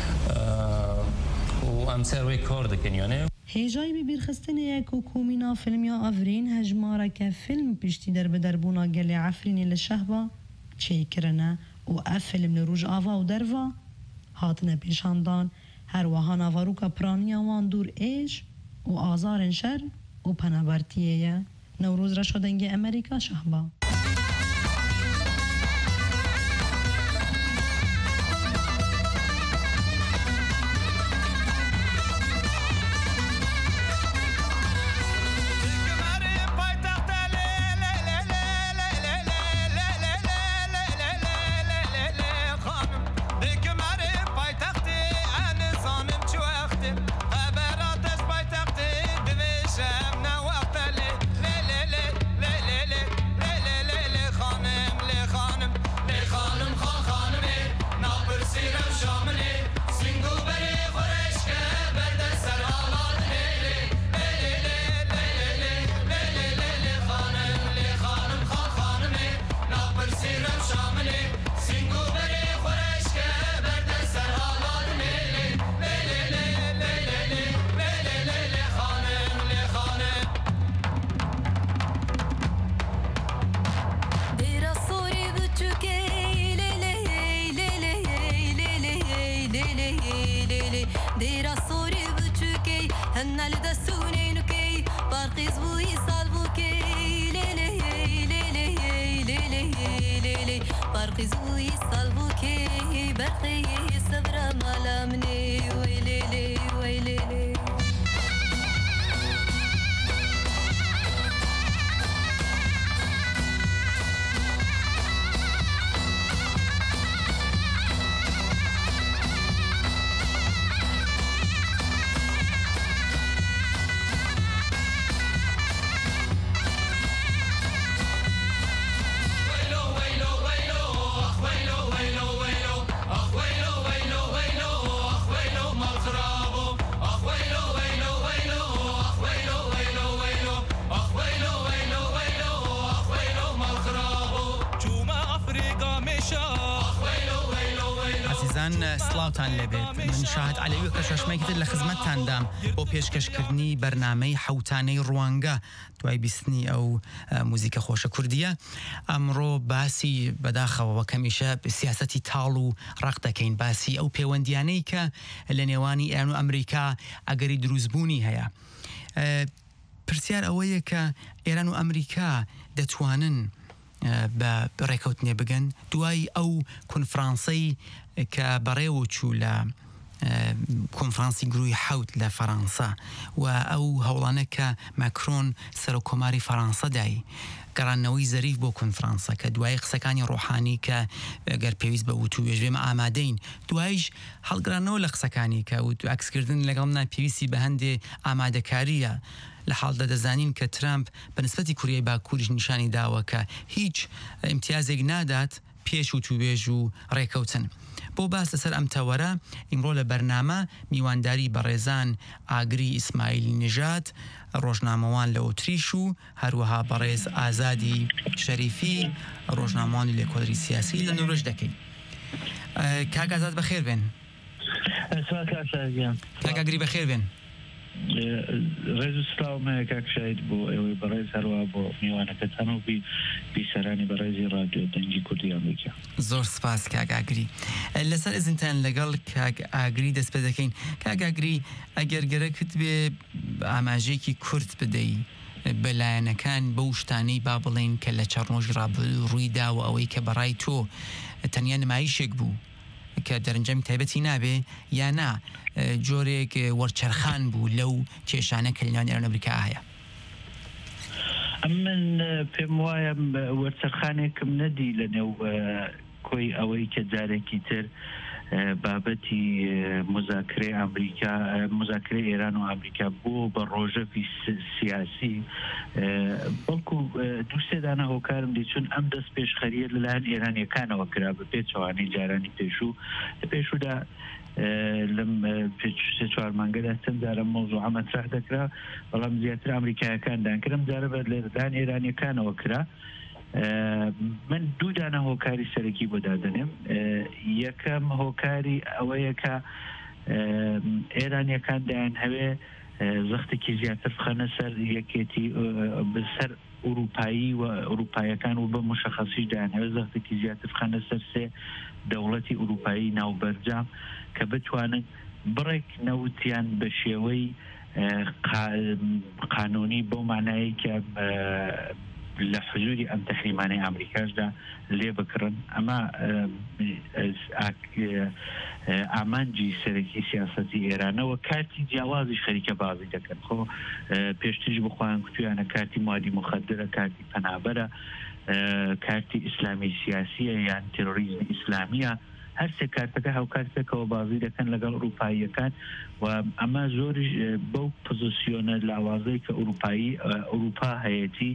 و ام سروی کار دکن یعنی هیجای بی بیرخستن یک کومینا فیلم یا افرین هجماره که فیلم پشتی در بدربونا گل عفرینی لشهبا چه کرنه و اف فیلم لروج آوا و دروا هاتنه پیشاندان هر وها نواروکا پرانیا وان دور ایش و آزار شر و پنابرتیه نوروز را شدنگ امریکا شهبا سلاوتان لبێت من شاهد علەوی کە شەشمێکتر لە خزمەتتاندام بۆ پێشکەشکردنی بەرنامەی حوتانەی ڕوانگە دوای بیستنی ئەو موزیکە خۆشە کوردیە ئەمڕۆ باسی بەداخەوە کەمیشە سیاسەتی تاڵ و ڕق دەکەین باسی ئەو پەیوەندیانەی کە لە نێوانی ئێران و ئەمریکا ئەگەری دروستبوونی هەیە پرسیار ئەوەیە کە ئێران و ئەمریکا دەتوانن بە ڕێکەوتنێ بگەن دوای ئەو کۆنفرانسەی کە بەڕێوە چوو لە کۆنفرانسی گروهی حوت لە فەڕەنسا و ئەو هەوڵانە کە ماکرۆن سەرۆکۆماری فەڕەنسا دای گەڕانەوەی زەریف بۆ کۆنفرانسە کە دوای قسەکانی ڕۆحانی کە گەر پێویست بە وتووێژ بێمە ئامادەین دوایش هەڵگرانەوە لە قسەکانی کە وتو ئەکسکردن لەگەڵ منە پێویستی بە هەندێ ئامادەکاریە لە حاڵدا دەزانین کە ترامپ بە نسبەتی کوریای باکووریش نیشانی داوە کە هیچ ئیمتیازێک نادات پێش وتووێژ و ڕێکەوتن بۆ باس لەسەر ئەم تەوەرە ئیمڕۆ لە بەرنامە میوانداری بەڕێزان ئاگری ئیسماعیلی نژاد ڕۆژنامەوان لە ئۆتریش و هەروەها بەڕێز ئازادی شەریفی ڕۆژنامەوانی لێکۆڵەری سیاسی لە نۆرۆژ دەکەین کاک ئازاد بەخێر بێن کاک ئاگری بەخێر بێن ڕێز و سلااومەیە کاک شاید بۆ ئێوەی بەڕێز هەروە بۆ میوانەکەتان و بیسەرانی بەڕێزی ڕادیۆ دەنگی کوردی ئەمریکا. زۆر سپاس کاک ئاگری. لەسەر ئزنتان لەگەڵ کاک ئاگری دەست پێ دەکەین. کاک ئاگری ئەگەر گەرەکت بێ ئاماژەیەکی کورت بدەی بەلایەنەکان بەو شتانەی با بڵێن کە لە چەڕۆژی ڕوویدا و ئەوەی کە بەڕای تۆ تەنیا نمایشێک بوو کە دەرەنجامی تایبەتی نابێ یا نا جۆرێک وەرچەرخان بوو لەو کێشانە کە لەناوی ئێران ئەمریکا هەیە؟ من پێم وایە وەرچەرخانێکم نەدی لە نێو کۆی ئەوەی کە جارێکی تر بابەتی مذاکرەی ئەمریکا مذاکرەی ئێران و ئەمریکا بۆ بە ڕۆژەفی سیاسی بەڵکو دووسێدانە هۆکارم دی چون ئەم دەست پێشخەریە لەلایەن ئێرانیەکانەوە کرا بە پێچەوانەی جارانی پێشوو لە پێشوودا لەم پێ چوار مانگەدا چەند جارە مۆزوعە مەترح دەکرا بەڵام زیاتر ئەمریکایەکاندان کردم جارە بە لەلایەن ئێرانیەکانەوە کرا. من دوو دانە هۆکاری سەرەکی بۆ دادەنێم. یەکەم هۆکاری ئەوەیە کە ئێرانیەکان دایان هەوێ زەختێکی زیاتر بخەنە سەر یەکێتی بەسەر ئوروپایی و ئوروپایەکان و بە مشەخەسیش دایان هەوێ زەختێکی زیاتر بخەنە سەر سێ دەوڵەتی ئوروپایی ناوبەرجام کە بتوانن بڕێک نەوتیان بە شێوەی قانونی بۆ معنایی کە لە حجوری ئەم تەحریمانەی ئەمریکاشدا لێ بکڕن. ئەمە ئامانجی سەرەکی سیاسەتی ئێرانەوە کاتی جیاوازی خەریکە بازی دەکەن. خۆ پێشتیش بخوایان کوتویانە کاتی موادی مخدرە، کاتی پەنابەرە، کاتی ئیسلامی سیاسیە یان تێرۆریزمی ئیسلامیە، هەر سێ کارتەکە هاوکارتێکەوە بازی دەکەن لەگەڵ ئوروپاییەکان و ئەمە زۆریش بەو پۆزیسیۆنە لاوازەی کە ئوروپایی ئوروپا هەیەتی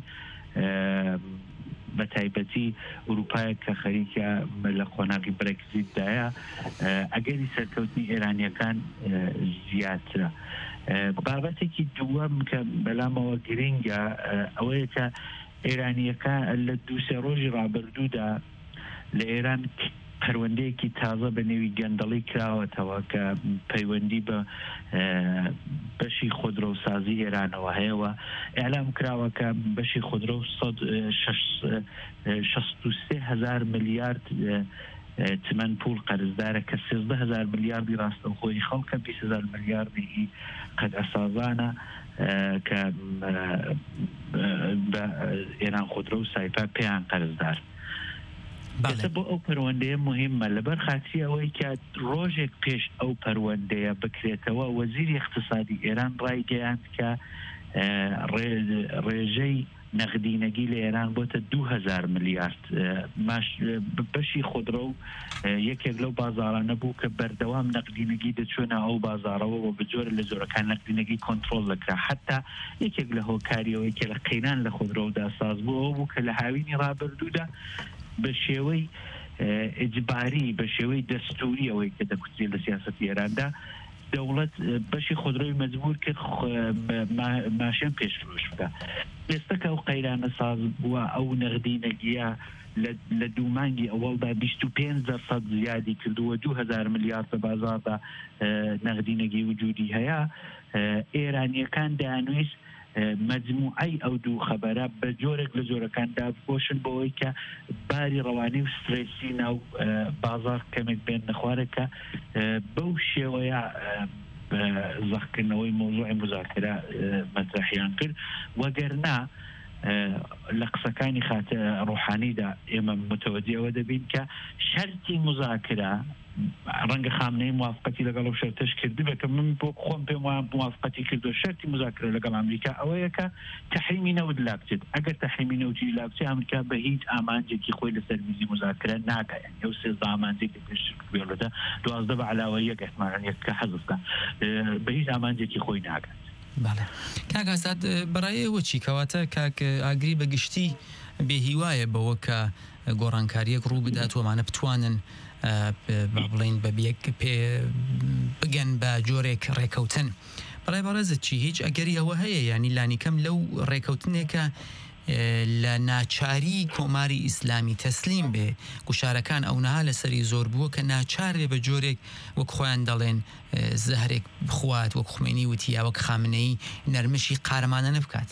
بە تایبەتی ئوروپایە کە خەریکە لە خۆناغی برێکزیتدایە ئەگەری سەرکەوتنی ئێرانیەکان زیاترە. بابەتێکی دووەم کە بەلامەوە گرنگە ئەوەیە کە ئێرانیەکان لە دوو سێ ڕۆژی ڕابردوودا لە ئێران پەروەندەیەکی تازە بە نێوی گەندەڵی کراوەتەوە کە پەیوەندی بە بەشی خودرۆسازی ئێرانەوە هەیەوە ئێعلام کراوە کە بەشی خودرۆ شەست و سێ هەزار ملیارد تمەن پول قەرزدارە کە سێزدە هەزار ملیاردی ڕاستەوخۆی خەڵکە بیست هەزار ملیاردی قەد ئەسازانە کە بە ئێران خودرۆ و سایپا پێیان قەرزدار. بۆ ئەو پەروەندەیە مهمە لەبەر خاچی ئەوەی کە ڕۆژێک پێش ئەو پەروەندەیە بکرێتەوە وەزیری اقتصادی ئێران ڕایگەیاند کە ڕێژەی نەقدینەگی لە ئێران بۆتە دوو هەزار ملیارد. بەشی خودرۆ یەکێک لەو بازاڕانە بوو کە بەردەوام نەقدینەگی دەچۆنە ئەو بازاڕەوە و بجۆرە لە زۆرەکان نەقدینەگی کۆنتترۆل دەکرا. حتا یەکێک لە هۆکاریەوەی کە لە قەینان لە خودرۆدا ساز بوو ئەو بوو کە لە هاوینی ڕابردوودا بە شێوەی ئجباری بە شێوەی دەستوری ئەوەی کە دەکوترێت لە سیاسەتی ئێراندا دەوڵەت بەشی خودرۆی مەجبور کرد ماشێن پێشفرۆش بکە. ئێستا کە ئەو قەیرانە ساز بووە ئەو نەقدینەگیە لە دوو مانگی ئەوەڵدا بیست و پێنج دەرسەد زیادی کردووە دوو هەزار ملیارد بە بازاردا نەقدینەگی وجودی هەیە. ئێرانیەکان دەیانویست مجموعی ئەو دوو خەبەرە بە جۆرێک لە جۆرەکاندا بۆشن بەوەی کە باری ڕەوانی و سترێسی ناو بازار کەمێک بێن نەخوارێکە بەو شێوەیە زەخکردنەوەی مۆزوعی مذاکرە مەترحیان کرد. وەگەرنا لە قسەکانی خاتە ڕوحانیدا ئێمە متوەجیەوە دەبین کە شەرتی مذاکرە ڕەنگە خامنەی موافقەتی لەگەڵ ئەو شەرتەش کردبێت کە من بۆ خۆم پێم وایە موافقەتی کردو شەرتی مذاکرە لەگەڵ ئەمریکا ئەوەیە کە تەحریمی نەوت لا بچێت. ئەگەر تەحریمی نەوتی لا بچێت ئەمریکا بە هیچ ئامانجێکی خۆی لەسەر میزی مذاکرە ناکات. ئەو سێزدە ئامانجێک پێش بێڵەتە دوازدە بە عەلاوە یەک احتمالاً یەک کە حەزف بکات بە هیچ ئامانجێکی خۆی ناکات. بەڵێ کاک ئازاد بەڕایەوە چی کەواتە کاک ئاگری بەگشتی بێهیوایە بەوە کە گۆڕانکاریەک ڕوو بدات وەمانە بتوانن با بڵین بە پێ بگەن بە جۆرێک ڕێکەوتن. بەڵای بەڕێزت چی هیچ ئەگەری ئەوە هەیە ینی لانی کەم لەو ڕێکەوتنێکە لە ناچاری کۆماری ئیسلامی تەسلیم بێ گوشارەکان ئەو نەها لەسەری زۆر بووە کە ناچارێ بە جۆرێک وەک خۆیان دەڵێن زەهرێک بخوات وەک خومێنی وتیا وەک خامنەی نەرمشی قارەمانە نەبکات.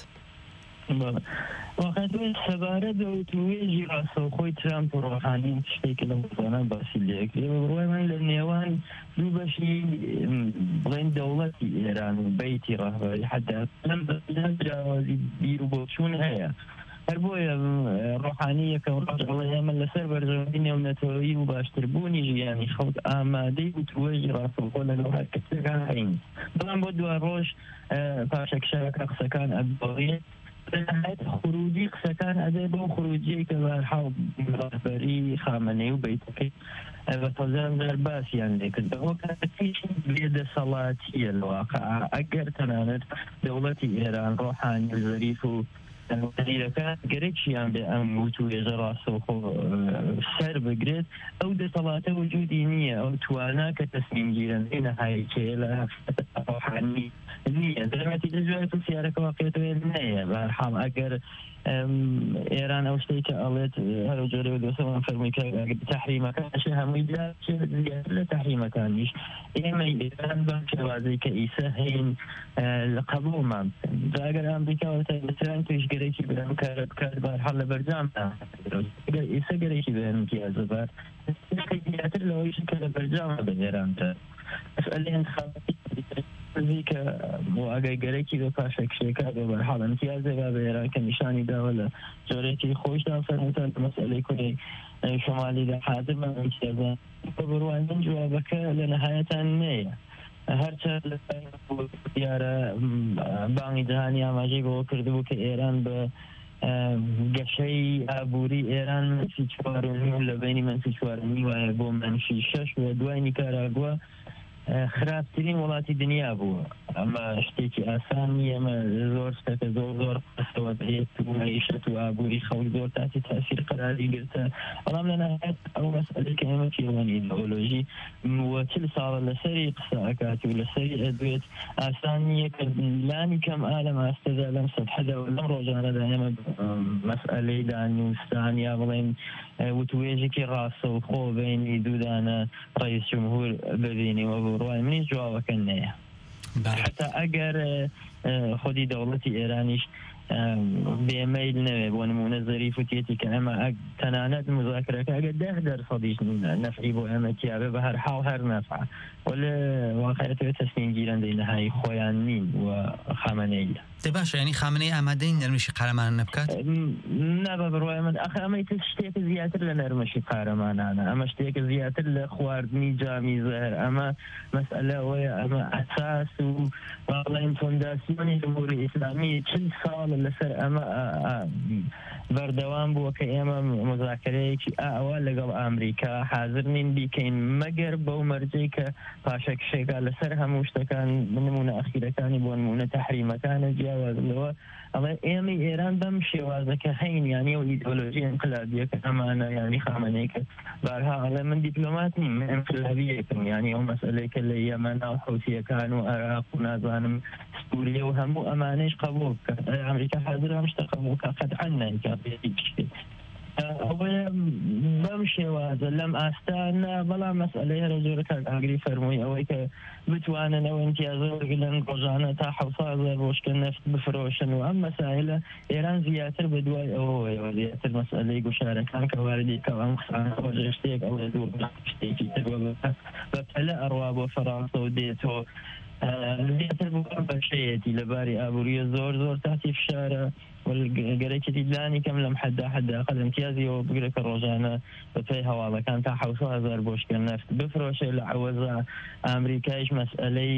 واقعا سەبارەت بە وتوێژی ڕاستەوخۆی ترامپ و ڕۆحانی شتێکە لەم زانە باسی لێکرێ بڕۆیمان لە نێوان دوو بەشی بڵێن دەوڵەتی ئێران و بەیتی ڕاهبەری حتا لەم جیاوازی بیر و بۆچوون هەیە هەر بۆیە ڕۆحانی یەکەم ڕۆژ بڵێ ئێمە لەسەر بەرژەوەندی نێونەتەوەیی و باشتربوونی ژیانی خەڵک ئامادەی وتوێژی ڕاستەوخۆ لەگەڵ هەر کەسێکان هەین بەڵام بۆ دوای ڕۆژ پاشەکشەکە قسەکان ئەبڵێت نهایت خروجی قسەکان ئەدەی بۆ خروجی کە بەرحاڵ ڕاهبەری خامنەی و بەیتەکەی بە تۆزان دەر باسییان لێکرد بەەوە کاتێک بێدەسەڵاتیە لە واقع ئەگەر تەنانەت دەوڵەتی ئێران ڕۆحانی زەریف و وەزیرەکان گەرەکیان بێ ئەم وتوێژە ڕاستەوخۆ سەر بگرێت ئەو دەسەڵاتە وجودی نییە ئەو توانە کە تەسمیمگیرەندەی نەهایەکەیە لە ڕۆحانی نییە دەرەتی دەجوێت پرسیارەکە واقعێتەوە نەیە بەرحاڵ ئەگەر ئێران ئەو شتێککە ئەڵێت هەرو جۆرە دۆسەوان فەرموویکە تەحریمەکانش هەمووی زیاتر لە تەحریمەکانیش ئێمە ئێران بەم شێوازەی کە ئیسە هەین لە قبوڵمان ئەگەر ئەمریکا تایبەتیان تویشگەرێکی بەم کارە بکات بەرحاڵ لە بەرجامدا ئیسە گەرێکی بە امتیازە بار زیاتر لەوەیش کە لە بەرجامە بە ئێراندا مەسئلەی انتخاباتی که بۆ ئاگایگەرێکی بە پاشەکشێکە بە بەرحاڵ امتیازێ با بە ئێران کە نیشانی داوە لە جۆرێکی خۆشدا فەرمووتان مەسئلەی کوردی شمالیدا حاضر بە امتیازە بە بڕوان من جوابەکە لە نەهایەتان نەیە هەرچەند لە دیارە بانگی جیهانی ئاماژەی بەوە کردبوو کە ئێران بە گەشەی ئابووری ئێران منفی چوارۆنی و لە بینی منفی چوارۆنی وایە بۆ منفی شەش و دوای نیکاراگووە خراپترین وڵاتی دنیا بووە ئەمە شتێکی ئاسانی ئەمە زۆر شتەکە زۆر زۆر قسەوە بێت و معیشەت و ئابووری خەڵک زۆر تاتی تاثیر قەراری گرتە بەڵام لە نهایەت ئەو مەسئلەی کە ئێمە پێوەنی ئیدئۆلۆژی وە چل ساڵە لەسەری قسە ئەکات و لەسەری ئەدوێت ئاسان نییە کە لانی کەم ئا لەم ئاستەدا لەم سەدحەدا و لەم ڕۆژانەدا ئێمە مەسئلەی دانوستان یا بڵێن وتوێژێکی ڕاستەوخۆ بینی دوودانە ڕئیس جمهور ببینیوە ڕوای منیش جوابەکە نەیە حتا ئەگەر خودی دەوڵەتی ئێرانیش بێمەیل نەوێ بۆ نمونە زەریف و تێتی کە ئەمە تەنانەت مزاکرەکە ئەگەر دە دەرسەدیش نەفعی بۆ ئەمە تیاابێ بە هەر حاڵ هەر نەفع و لە واقعەتەوە تەسمیم گیرەندەی نەهایی خۆیان نین و خامنەیە دە باشە ینی خامنەی ئامادەی نەرمشی قارەمانە نەبکات نابە بڕوای من ئەخ ئەمەی شتێکە زیاتر لە نەرمەشی قارەمانانە ئەمە شتێکە زیاتر لە خواردنی جامی زەهر ئەمە مەسئلە ئەوەیە ئەمە ئەساس و باڵێن فۆنداسیۆنی جمهوری ئیسلامی چل ساڵ لەسەر ئەمە بەردەوام بووە کە ئێمە مذاکرەیەکی ئاوا لەگەڵ ئەمریکا حاضر نین بیکەین مەگەر بەو مەرجەی کە پاشەکشێکە لەسەر هەموو شتەکان نمونە ئەخیرەکانی بۆ نمونە تەحریمەکانە جیاوازلەوە ئەڵێ ئێمە ئێران بەم شێوازەکە هەین یانی و ئیدئۆلۆژی ئینقلابیەکە ئەمانە یانی خامنەیەکە بارها ئەڵێ من دیپلۆمات نیم من ئینقلابیەکەم یانی ئەو مەسئلەیەکە لە یەمەن و حوتیەکان و عێراق و نازانم سووریە و هەموو ئەمانەش قبوڵ بکە ئەمریکا حاضر هەم شتە قبوڵ بکە قەتعا نایکا بێتی بشتێت ئەوەیە بەم شێوازە لەم ئاستانە بەڵام مەسئلەی هەرە جۆرەکان ئاگری فەرمووی ئەوەی کە بتوانن ئەو ئیمتیازە وەرگرن ڕۆژانە تا حەوت هەزار بۆشکە نەفت بفرۆشن و ئەم مەسائلە ئێران زیاتر بە دوای ئەوەیەوە زیاتر مەسئلەی گوشارەکان کە واردی کە ئەم قسانە ڕۆژە شتێک ئەوە دوور شتێکی تر بە پەلە ئەڕوا بۆ فەڕانسە و دێتەوە زیاتر بووم بەشەیەتی لەباری ئابووریە زۆر زۆر تاتی فشارە گەرەێکی دیلانی کەم لەم حدا حداقل امتیازیەوە بگرێت کە ڕۆژانە بە پێی هەواڵەکان تا حەوت هەزار بۆشکە نەفت بفرۆشێ لە عەوەزە ئەمریکایش مەسئلەی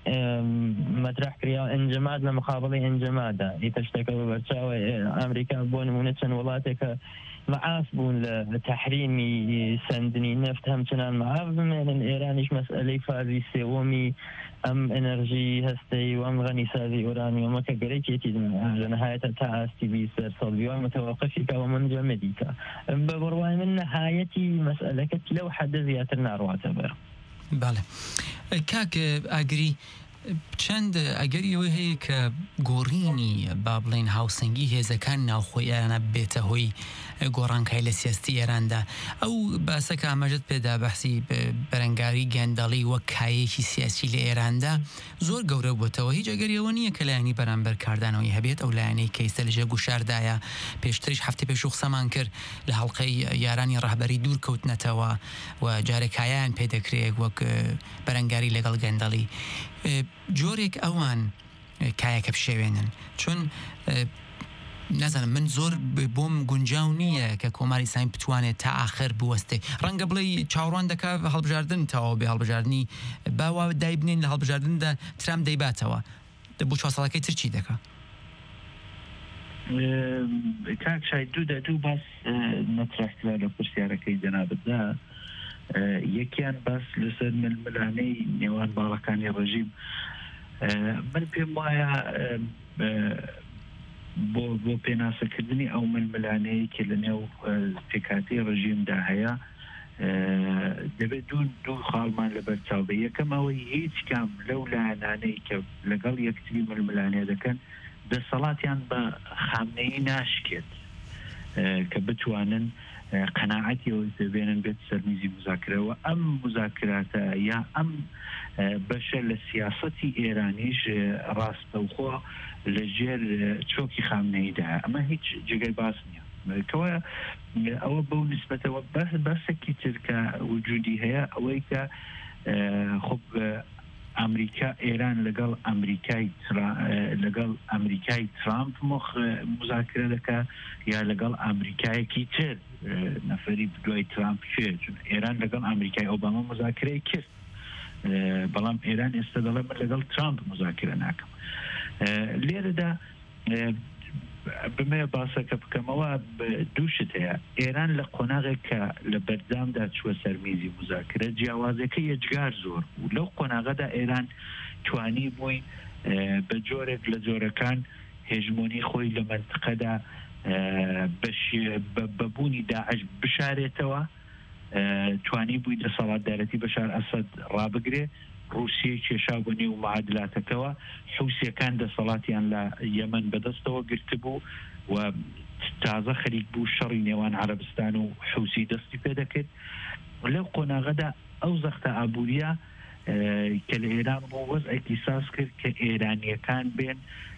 مەطرح کریا ئەنجەمات لە مقابڵی ئەنجەمادا ئیتر شتەکە بە بەرچاوە ئەمریکا بۆ نمونە چەند وڵاتێکە معاف بوون لە تەحریمی سندنی نفت همچنان معاف بمێنن ئێرانیش مەسئلەی فازی سێوەمی ئەم ئەنەرژی هەستەی و ئەم غەنیسازی ئۆرانیۆمە کە گەرەێکێتی لە نەهایەتە تا ئاستی بیست دەرسەد بیوە متەوەقفی کەوە منجەمەدیکە بە بڕوای من نەهایەتی مەسئلەکەت لەو حەدە زیاتر ناڕواتە بەر باڵێ کاک ئاگری چەند ئەگەریەوەی هەیە کە گۆڕینی با بڵێن هاوسەنگی هێزەکان ناوخۆی ئێرانە بێتە هۆی گۆڕانکای لە سیاستی ئێراندا ئەو باسەکە ئاماژت پێدا بەحسی بەرەنگاری گەندەڵی وەک کایەکی سیاسی لە ئێراندا زۆر گەورە بووتەوە هیچ ئەگەریەوە نییە کە لایەنی بەرامبەر کاردانەوەی هەبێت ئەو لایەنەی کەیسە لەژێ گوشاردایە پێشتریش هەفتی پێش و قسەمان کرد لە هەڵقەی یارانی ڕەهبەری دوور کەوتنەتەوە و جارێکایان پێدەکرێت وەک بەرەنگاری لەگەڵ گەندەڵی جۆرێک ئەوان کایەکە بشێوێنن چون نازانم من زۆر بۆم گونجاو نییە کە کۆماری ئیسلامی بتوانێت تا ئاخر بوەستێ ڕەنگە بڵێ چاوەڕوان دەکات هەڵبژاردن تەواو بێ هەڵبژاردننی باوا دایبنین لە هەڵبژاردندا ترام دەیباتەوە بۆ چوار ساڵەکەی ترچی دەکات کاک شاید دوو دە دوو باس نەترەکرا لە پرسیارەکەی جەنابەتدا یەکیان باس لەسەر ململانەی نێوان باڵەکانی ڕژیم من پێم وایە بۆ بۆ پێناسەکردنی ئەو ململانەیە کە لە نێو پێکاتی ڕژیمدا هەیە دەبێت دوو دوو خاڵمان لەبەر چاو بێ یەکەم ئەوەی هیچ کام لەو لایەنانەی کە لەگەڵ یەکتری ململانێ دەکەن دەسەڵاتیان بە خامنەیی ناشکێت کە بتوانن قەناعەتیەوە بێنن بێت سەرمیزی مذاکرەوە ئەم مذاکراتە یا ئەم بەشە لە سیاسەتی ئێرانیش ڕاستەوخۆ لەژێر چۆکی خامنەییدا ئەمە هیچ جگەی باس نییە کەوە ئەوە بەو نسبەتەوە بەسێکی ترکە وجودی هەیە ئەوەی کە خب ئەمریکا ئێران لەگەڵ ئەمریکای لەگەڵ ئەمریکای ترامپ مخ مذاکرە دەکا یا لەگەڵ ئەمریکایەکی تر نەفەری دوای ترامپ کرد ئێران لەگەڵ ئەمریکای ئۆباما مذاکرەی کرد بەڵام ئێران ئێستا دەڵێ من لەگەڵ ترامپ مذاکرە ناکەم لێرەدا بمێ باسەکە بکەمەوە دووشت هەیە ئێران لە قۆناغێک کە لە بەردامدا چوە سەرمیزی مذاکرە جیاوازەکە یەجگار زۆر و لەو قۆناغەدا ئێران توانی بووی بە جۆرێک لە جۆرەکان هێژمۆنی خۆی لە منطقەدا بەبوونی داعش بشارێتەوە توانی بووی دەسەڵاتدارەتی بەشار ئەسەد ڕابگرێ رووسیە کێشا بۆ نێو معادلاتەکەەوە حوسیەکان دەسەڵاتیان لە یەمەن بەدەستەوە گرتبوو و تازە خەریک بوو شەڕی نێوان عەرەبستان و حوسی دەستی پێ دەکرد لەو قۆناغەدا ئەو زەختە ئابووریە کە لە ئێران بۆ وەزعێکی ساز کرد کە ئێرانیەکان بێن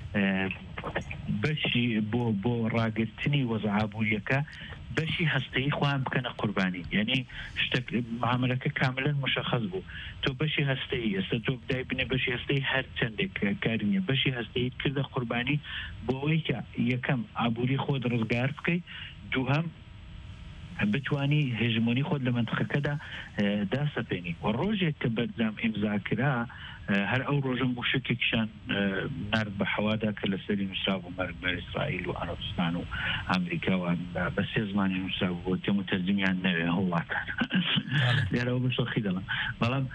بەشی بۆ بۆ ڕاگرتنی وەزع ئابووریەکە بەشی هەستەیی خۆیان بکەنە قوربانی یعنی شتێک معاملەکە کاملەن مشخص بوو تۆ بەشی هەستەیی ئێستا تۆ بدای بنێ بەشی هەستەی هەر چەندێک کاری نییە بەشی هەستەیی کردە قوربانی بۆەوەی کە یەکەم ئابووری خۆت ڕزگار بکەیت دووهەم بتوانی هێژمۆنی خۆت لە منطقەکەدا داسەپێنی و ڕۆژێک کە بەردام ئیمزاکرا هەر ئەو ڕۆژە موشکێکشان نرد بە حەوادا کە لە سەری نووسرا بوو مەرگ بە ئیسرائیل و عەرەبستان و ئەمریکاوە بە سێ زمانی نووسرا بوو تێم و تەرجمیان نەوێ هەوڵاتان لێرەوە بەشەخی دەڵم بەڵام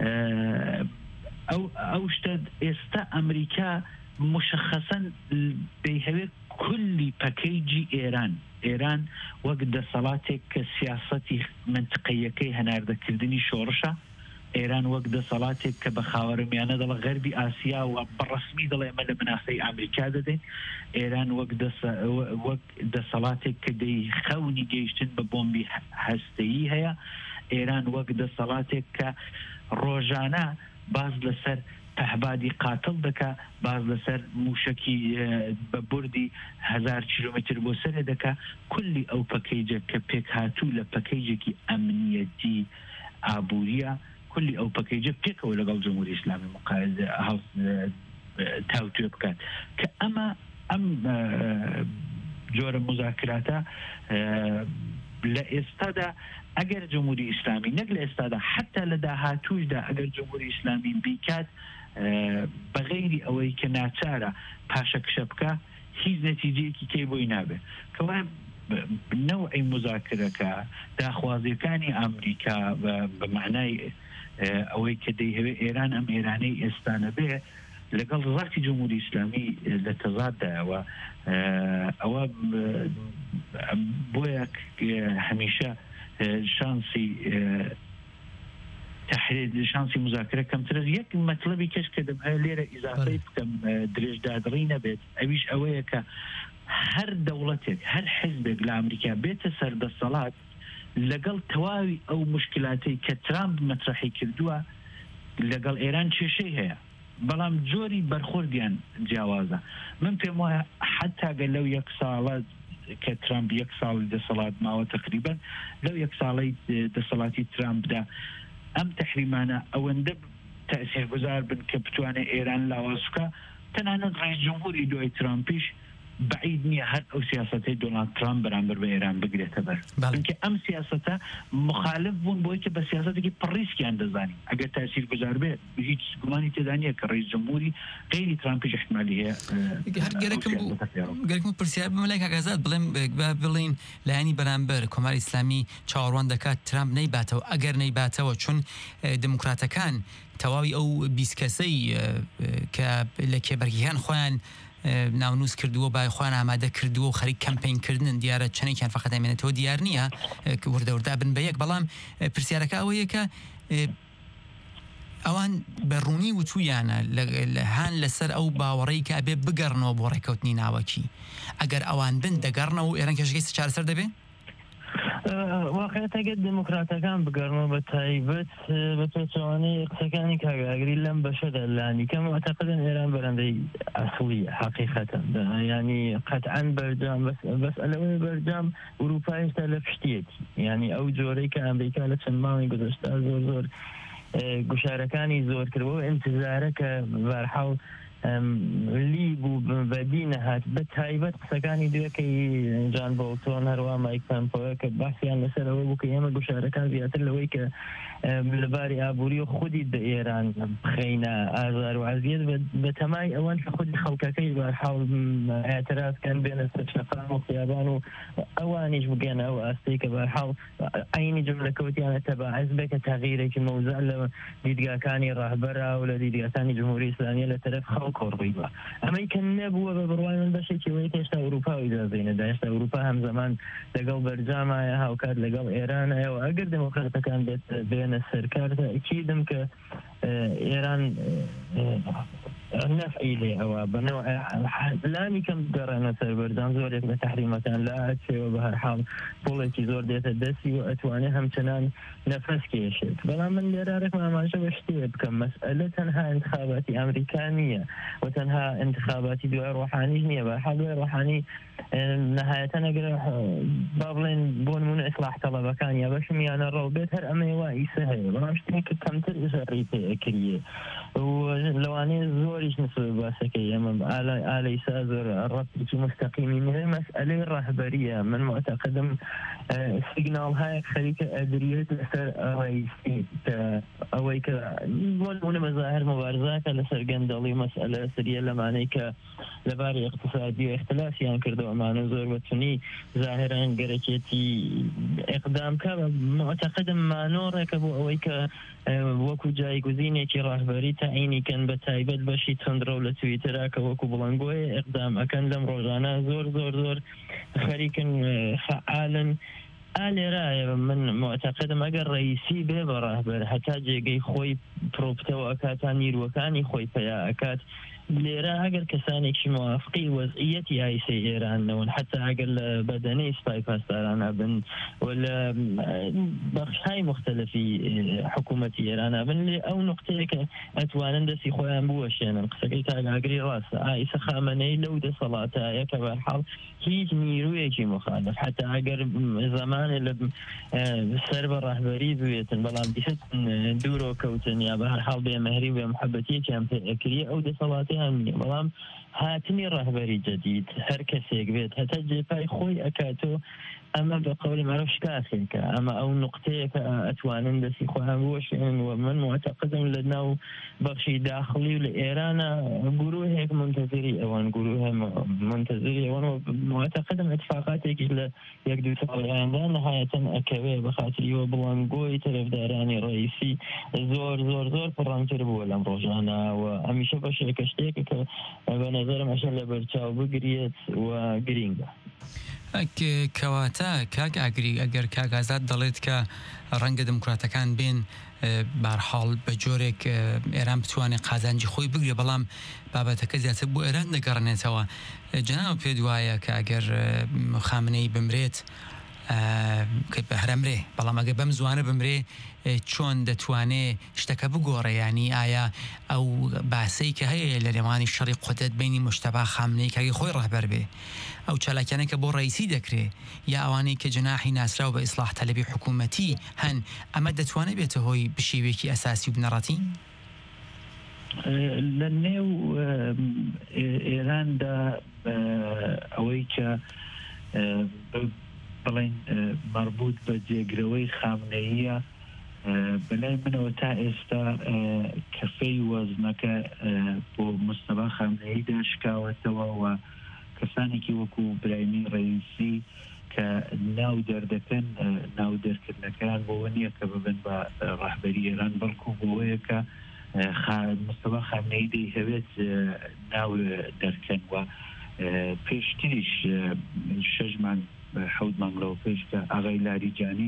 ئەو ئەو شتە ئێستا ئەمریکا مشخصاً بەهێوێ کولی پەکەیجی ئێران ئێران وەک دەسەڵاتێک کە سیاسەتی منطقەیەکەی هەناردەکردنی شۆڕشە ئێران وەک دەسەڵاتێک کە بە خاوەرمیانە دەڵە غەربی ئاسیا و بەڕەسمی دەڵێ ئەمە لە مناسەی ئەمریکا دەدەین ئێران وەک وەک دەسەڵاتێک کە دەی خەونی گەیشتن بە بۆمبی هەستەیی هەیە ئێران وەک دەسەڵاتێک کە ڕۆژانە باز لەسەر پەهبادی قاتڵ دەکا باز لەسەر موشکی بە بوردی هزار کیلومتر بۆ سەرێ دەکا کولی ئەو پەکەیجە کە پێک هاتوو لە پەکەیجێکی ئەمنیەتی ئابووریە کولی ئەو پەکەیجە پێکەوە لەگەڵ جمهوری ئیسلامی مقاید تاوتوێ بکات کە ئەمە ئەم جۆرە مذاکراتە لە ئێستادا ئەگەر جمهوری ئیسلامی نەک لە ئێستادا حتا لە داهاتووشدا ئەگەر جمهوری ئیسلامی بیکات بەغەیری ئەوەی کە ناچارە پاشە کشە بکە هیچ نەتیجەیەکی کەی بۆی نابێت کەوا نەوعی مذاکرەکە داخوازیەکانی ئەمریکا بە معنای ئەوەی کە دەیهەوێت ئێران ئەم ئێرانەی ئێستانە بێ لەگەڵ ڕاتی جمهوری ئیسلامی لە تەزاددایەوە ئەوە بۆیە هەمیشە شانسی تحرير شانسي مذاكرة كم ترز يك مطلبي كش كدم ليرة إضافة كم درج دادرينا بيت أبيش أويك هر دولتك هر حزبك لأمريكا بيت سرد الصلاة لقل تواوي أو مشكلاتي كترامب مطرحي كردوا لقل إيران شي شيء هي بلام جوري برخورديان جوازة من بيموها حتى قال لو يكسالات كترامب يكسال دسالات معه تقريبا لو يكسالي دسالاتي ترامب ده أم تحريمانا أو اندب تأثير گزار بن كبتوان إيران لاواسكا تنانا رئيس جمهوري دوي ترامبيش بعيد نية هر أو سياسته دونالد ترامب برامبر بإيران بقرية تبر بلکه أم سياسته مخالف بون بوي که بس سياسته که پرریسکی اندازانی اگر تأثیر گذار به هیچ گمانی تدانیه که رئیس جمهوری غير ترامبیش احتمالی هي گەرکم پرسیار بمەلای کاکازات بڵێم بڵین لایانی بەرامبەر کۆماری ئیسلامی چاوەڕوان دەکات ترامپ نەیباتەوە ئەگەر نەیباتەوە چون دموکراتەکان تەواوی ئەو بیست کەسەی کە لە کێبەرگیەکان خۆیان ناونووس کردووە بای خۆیان ئامادە کردووە و خەریک کەمپینکردن دیارە چەندێکیان فەقەت ئەمێنێتەوە دیار نییە وردەوردا بن بە یەک بەڵام پرسیارەکە ئەوەیە کە ئەوان بەڕوونی وتویانە هاان لەسەر ئەو باوەڕەی کە ئەبێ بگەڕنەوە بۆ ڕێکەوتنی ناوەکی ئەگەر ئەوان بن دەگەڕنەوە و ئێران کەژگەی چارەسەر دەبێت واقعیت اگه دموکراتەکان بگەڕنەوە بە تایبەت بە پێچەوانەی قسەکانی کاگاگری لەم بەشەدا لانی کە معتەقدن ئێران بەرەندەی ئەسڵیە حەقیقەتەن ینی قەتعەن بەرجام بەس ئەلەوەی بەرجام ئوروپا هێشتا لە پشتیەتی ینی ئەو جۆرەی کە ئەمریکا لە چەند ماوەی گذەشتا زۆر زۆر گوشارەکانی زۆر کردەوە ئینتزارە کە بەرحەڵ لی بوو بەدی نەهات بە تایبەت قسەکانی دوێکەی جان بۆڵتۆن هەروە مایک پۆمپۆ کە باسییان لەسەرەوە بوو کە ئێمە گوشارەکان زیاتر لەوەی کە لەباری ئابووری و خودی بە ئێران بخەینە ئازار و عەزیەت بە تەمای ئەوەن کە خودی خەڵکەکەی بەرحەڵ ئێعترازکەن بێنە سەر شەقام و خیابان و ئەوانیش بگەنە ئەو ئاستەی کە بەرحەڵ عینی جملەکەوتیانە تەبعەز بێ کە تەغییرێکی مەوزوع لە دیدگاکانی ڕاهبەرە و لە دیدگاکانی جمهوری ئیسلامیە لە تەرەف خەڵک کۆڕبوویبە ئەمەی کە نەبووە بە بڕوای من بەشێکی وەی هێشتا ئەوروپا ئیجازەینەدا هێشتا ئەوروپا هەمزەمان لەگەڵ بەرجامایە هاوکات لەگەڵ ئێرانایەوە ئەگەر دموکراتەکان بێت بێنە سەرکار ئەکیدم کە ئێران نەفعی لێ ئەوە بەنەوە لانی کەم گەڕێنە سەر بەرجام زۆرێک لە تەحریمەکان لا ئەچێوە بە هەر حاڵ پوڵێکی زۆر دێتە دەستی و ئەتوانێت هەمچنان نەفەس کێشێت بەڵام من لێرارێک ماماژە بە شتێ بکەم مەسئلە تەنها انتخاباتی ئەمریکا نییە و تەنها انتخاباتی دوای ڕۆحانیش نییە بە حال دوای ڕۆحانی نەهایەتەن ئەگەر با بڵێن بۆ نمونە ئیسلاح تەڵەبەکان یا بەشم یانە ڕەو بێت هەر ئەمەی وا ئیسە هەیە بەڵام شتێکی کەمتر ئژەڕی پێ ئەکریە لەوانەیە زۆریش نسبەی باسەکەی ئەمە ئالەیسا زۆر ڕەتێکی مستەقیمی نهێ مەسئلەی ڕاهبەریە من معتەقدم سیگناڵهایەک خەریکە ئەدرێت لەسەر ئەوەیسی ئەوەی کە بۆ نمونە مەزاهر مبارزاکە لەسەر گەندەڵی مەسئلە سریە لەمانەی کە لەباری اقتصادی و اختلاسیان کردەوە ئەمانە زۆر بەتونی ظاهران گەرەکێتی ئیقدام کە معتەقدم مانۆڕێکە بۆ ئەوەی کە وەکو جایگوزینێکی ڕاهبەری تەعینی کەن بە تایبەت بەشی چەندڕە و لە تویترا کە وەکو بڵنگۆی ئیقدام ئەکەن لەم ڕۆژانە زۆر زۆر زۆر خەریکن فعالن ئالێرایە من معتەقدم ئەگەر ڕئیسی بێ بە ڕاهبەر هەتا جێگەی خۆی پرۆپتەوە ئەکاتان نیروەکانی خۆی پیا ئەکات لێرە ئەگەر کەسانێکی موافقی وەزعیەتی ئایسی ئێرانەوەن حتا ئەگەر لە بەدەنەی سپای پاسدارانە بن و لە بەخشهای مختلفی حکوومەتی ئێرانە بن لێ ئەو نقطەیە کە ئەتوانن دەستی خۆیان بوەشێنن قسەکەی تاگاگری ڕاستە ئایسە خامنەی لەو دەسەڵاتایە کە بەرحەڵ هیچ نیرویەکی مخالف حتا ئەگەر زمانێ لە سەر بە ڕاهبەری بوێتن بەڵام بیست دوورۆ کەوتن یا بە هەرحاڵ بێمەهری و محەبەتیەکیان پێ ئەکری ئەو دەسەڵاتی بەڵام هاتنی ڕاهبەری جەدید هەر کەسێک بێت هەتا جێپای خۆی ئەکاتۆ ئەمە بە قەولی معروف شکاخێکە ئەمە ئەو نقطەیە کە ئەتوانن دەستی خۆیان بوەشێنن و من معتەقدم لە ناو بەخشی داخلی و لە ئێرانە گروهێک منتەزری ئەوان گروه منتەزری ئەوان معتەقدم اتفاقاتێکیش لە یەک دوو ساڵی ئایندا نەهایەتەن ئەکەوێ بە خاتریەوە بڵندگۆی تەرەفدارانی ڕئیسی زۆر زۆر زۆر پڕانتر بووە لەم ڕۆژانە و هەمیشە بەشێکە شتێکە کە بە نەزەرم ئەشە لە بەرچاو بگرێت و گرینگە کەواتە کاک ئاگری ئەگەر کاگازات دەڵێت کە ڕەنگە دموکراتەکان بێن بارحاڵ بە جۆرێک ئێران بتوانێت قازانجی خۆی بگرێ بەڵام بابەتەکە زیاتر بۆ ئێران دەگەڕێنێتەوە جەناب پێ وایە کە ئەگەر خامنەی بمرێت کە بە هەرەمرێ بەڵام ئەگە بەم زوانە بمرێ چۆن دەتوانێت شتەکە بگۆڕێ ینی ئایا ئەو باسەی کە هەیە لە لێمانی شەڕی قودەت بینی مشتەبا خامنەی کاگی خۆی ڕەهبەر بێ ئەو چالاکیانێکە بۆ ڕئیسی دەکرێ یا ئەوانەی کە جناحی ناسراو بە ئیسلاح تەلەبی حکوومەتی هەن ئەمە دەتوانێت بێتە هۆی بشێوێکی ئەساسی و بنەڕەتی لە نێو ئێراندا ئەوەی کە بڵێن مربوط بە جێگرەوەی خامنەییە بەلای منەوە تا ئێستا کەفەی وەزنەکە بۆ مستەفا خامنەییدا شکاوەتەوە و کەسانێکی وەکو برایمی ڕئیسی کە ناو دەردەکەن ناو دەرکردنەکان بۆەوە نییە کە ببن بە ڕاهبەری ئێران بەڵکو بۆەیە کە مستەفا خامنەیی دەیهەوێت ناو دەرکەن و پێشتریش شەژمان حەوت مانگلەوە پێش کە ئاغای لاریجانی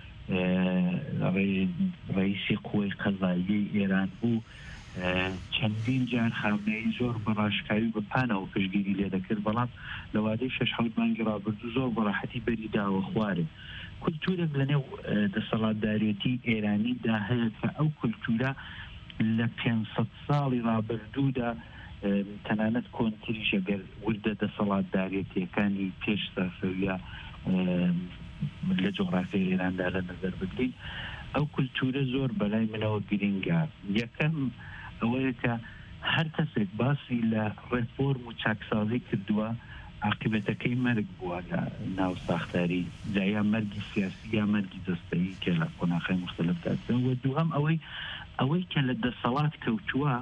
ڕئیسی قووەی قەزاییەی ئێران بوو چەندین جار خامنەیی زۆر بەڕاشکاوی بەپانەوە پشتگیری لێ دەکرد بەڵام لە وادەی شەش حەوت مانگی ڕابردوو زۆر بەڕاحەتی بەری داوە خوارێ کولتورێک لەنێو دەسەڵاتدارێتی ئێرانیدا هەیە کە ئەو کولتورە لە پێنجسەد ساڵی ڕابردوودا تەنانەت کۆنتریش ئەگەر وردە دەسەڵاتدارێتیەکانی پێش ساسەویە لە جۆغرافیای ئێراندا لە نەزەر بگرین ئەو کولتورە زۆر بەلای منەوە گرینگە یەکەم ئەوەیە کە هەر کەسێک باسی لە ڕێفۆرم و چاکسازی کردووە عاقبەتەکەی مەرگ بووە لە ناو ساختاری جایا مەرگی سیاسی یا مەرگی دەستەیی کە لە قۆناغی مختلفدا و دووەم ئەوەی ئەوەی کە لە دەسەڵات کەوتووە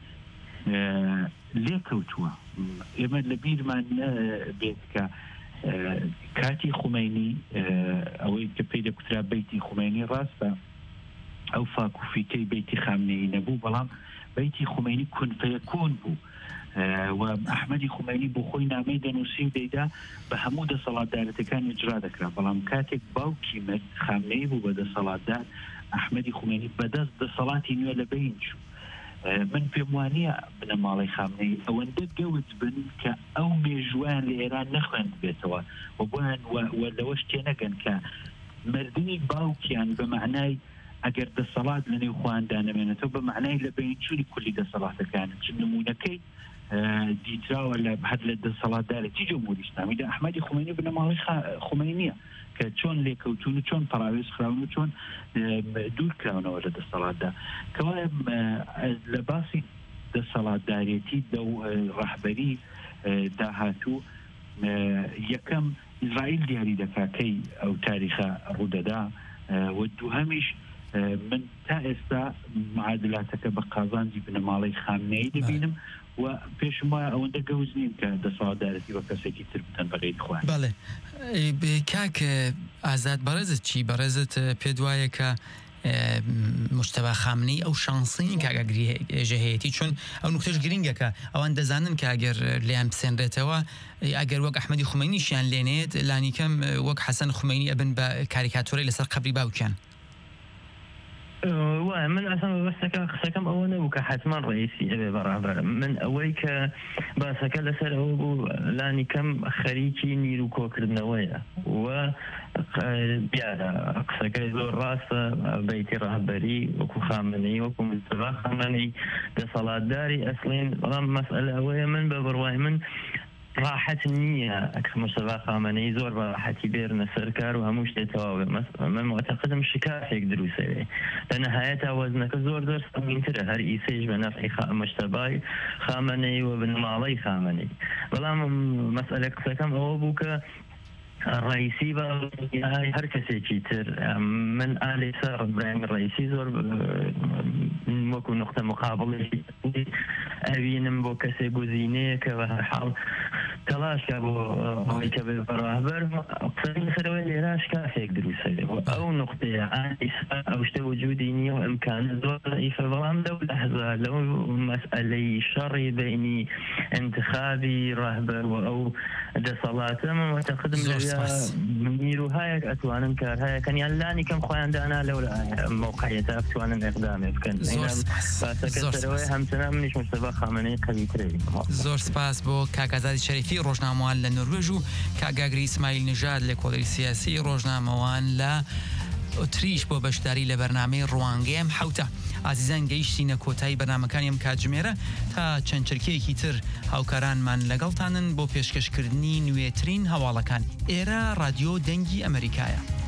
لێ کەوتووە ئێمە لە بیرمان بێت کە کاتی خومینی ئەوەی کە پێی دەکوترا بەیتی خومینی ڕاستە ئەو فاکوفیکەی بەیتی خامنەیی نەبوو بەڵام بەیتی خومینی کون فەیەکون بوو و ئەحمەدی خومینی بۆ خۆی نامەی دەنووسی و دەیدا بە هەموو دەسەڵاتدارەتەکانی اجرا دەکرا بەڵام کاتێک باوکی مرد خامنەیی بوو بە دەسەڵاتدار ئەحمەدی خومینی بەدەست دەسەڵاتی نوێ لە بین چوو من پێم وانە بنە ماڵی خامنەی ئەوەندە گەوت بن کە ئەو مێژوان لە ئێران نەخوێند بێتەوە و بۆیان لەوەش تێنەگەن کە مردنی باوکیان بە معنای ئەگەر دەسەڵات لە نێو خۆیاندا نەمێنێتەوە بە معنای لە بینچووری کولی دەسەڵاتەکانن چ نمونونەکەی دیتراوە لە هەر لە دەسەڵاتدارەتی جمهوری ئیسلامیدا ئەحمەدی خومینی بنە ماڵی خومینیە کە چۆن لێکەوتون و چۆن پەراوێز خراون و چۆن دوورکراونەوە لە دەسەڵاتدا کەوایە لە باسی دەسەڵاتدارێتی دە ڕەحبەری داهاتوو یەکەم ئیزرائیل دیاری دەکاکەی ئەو تاریخە ڕوودەدا و دووهەمیش من تا ئێستا معادلاتەکە بە قازانجی بنەماڵی خامنەیی دەبینم و پێشم وایە ئەوەندە گەوز نیم کە دەسەڵاتدارەتی بە کەسێکی تر بتەن بەغێی خوان بەڵێ کاک ئازاد بەڕێزت چی بەڕێزت پێ وایە کە مشتەبا خامنەی ئەو شانسینی کاگەگری ژەهەیەتی چون ئەو نوختەش گرینگەکە ئەوان دەزانن کە ئەگەر لیان بسێنرێتەوە ئەگەر وەک ئەحمەدی خومینیشیان لێنێت لانیکەم وەک حەسەن خومینی ئەبن بە کاریکاتۆرەی لەسەر قەبری باوکیان وای من ئەسان بەستەکە قسەکەم ئەوە نەبوو کە حتمان ڕئیسی ئەبێ بەڕابەر من ئەوەی کە باسەکە لەسەر ئەوە بوو لانی کەم خەریکی نیر و کۆکردنەوەیە و بیارە قسەکەی زۆر ڕاستە بەیتی ڕاهبەری وەکو خامنەی وەکو مستەفا خامنەی دەسەڵاتداری ئەسڵین بەڵام مەسئلە ئەوەیە من بە بڕوای من راحت نییە ئەکە مستەفا خامنەی زۆر بە راحەتی بێرنە سەرکار و هەموو شتێ تەواو من معتەقدم شکافێک دروسەوێ لە نەهایەتا وەزنەکە زۆر زۆر سەمینترە هەر ئیسەیش بە نەفعی مشتەبای خامنەی و بنەماڵەی خامنەی بەڵام مەسئلە قسەکەم ئەوە بوو کە ڕئیسی بە هەر کەسێکی تر من ئالێ سەر ئیبراهیم ڕئیسی زۆر وەکو نقطە مقابڵێکی ئەوینم بۆ کەسێک گوزینەیە کە بە هەر حاڵ تەلاشکە بۆ ئەوەی کە بێ بەڕاهبەر قسەی سەرەوەی لێراش کافێک دروستە ئەو نقطەیە ئیستا ئەو شتە وجودی نییە و ئەمکانە زۆر ضعیفە بەڵام لەو لەحظە لەو مەسئلەی شەڕی بینی انتخابی ڕاهبەر و ئەو دەسەڵاتە من وەتەقدم لەوێ میرروهایەک ئەتوانن کارهایەکەنیان لانی کەم خۆیان دانا لەو موقعیەتە بتوانن ئەقدامێ بکەن باسەکە سەرەوەی هەمچنان منیش مستەفا خامنەی قەویترەوی زۆر سپاس بۆ کاکازادی شەریفی ڕۆژنامەوان لە نروێژ و کاگاگری ئیسماعیل نژاد لە کۆڵی سیاسی ڕۆژنامەوان لە ئۆتریش بۆ بەشداری لە بەرنامەی ڕوانگەم حوتە ئازیزان گەیشتینە کۆتایی بەرنامەکانی ئەم کاتژمێرە تا چەند چرکەیەکی تر هاوکارانمان لەگەڵتانن بۆ پێشکەشکردنی نوێترین هەواڵەکان ئێرە رادیۆ دەنگی ئەمریکایە.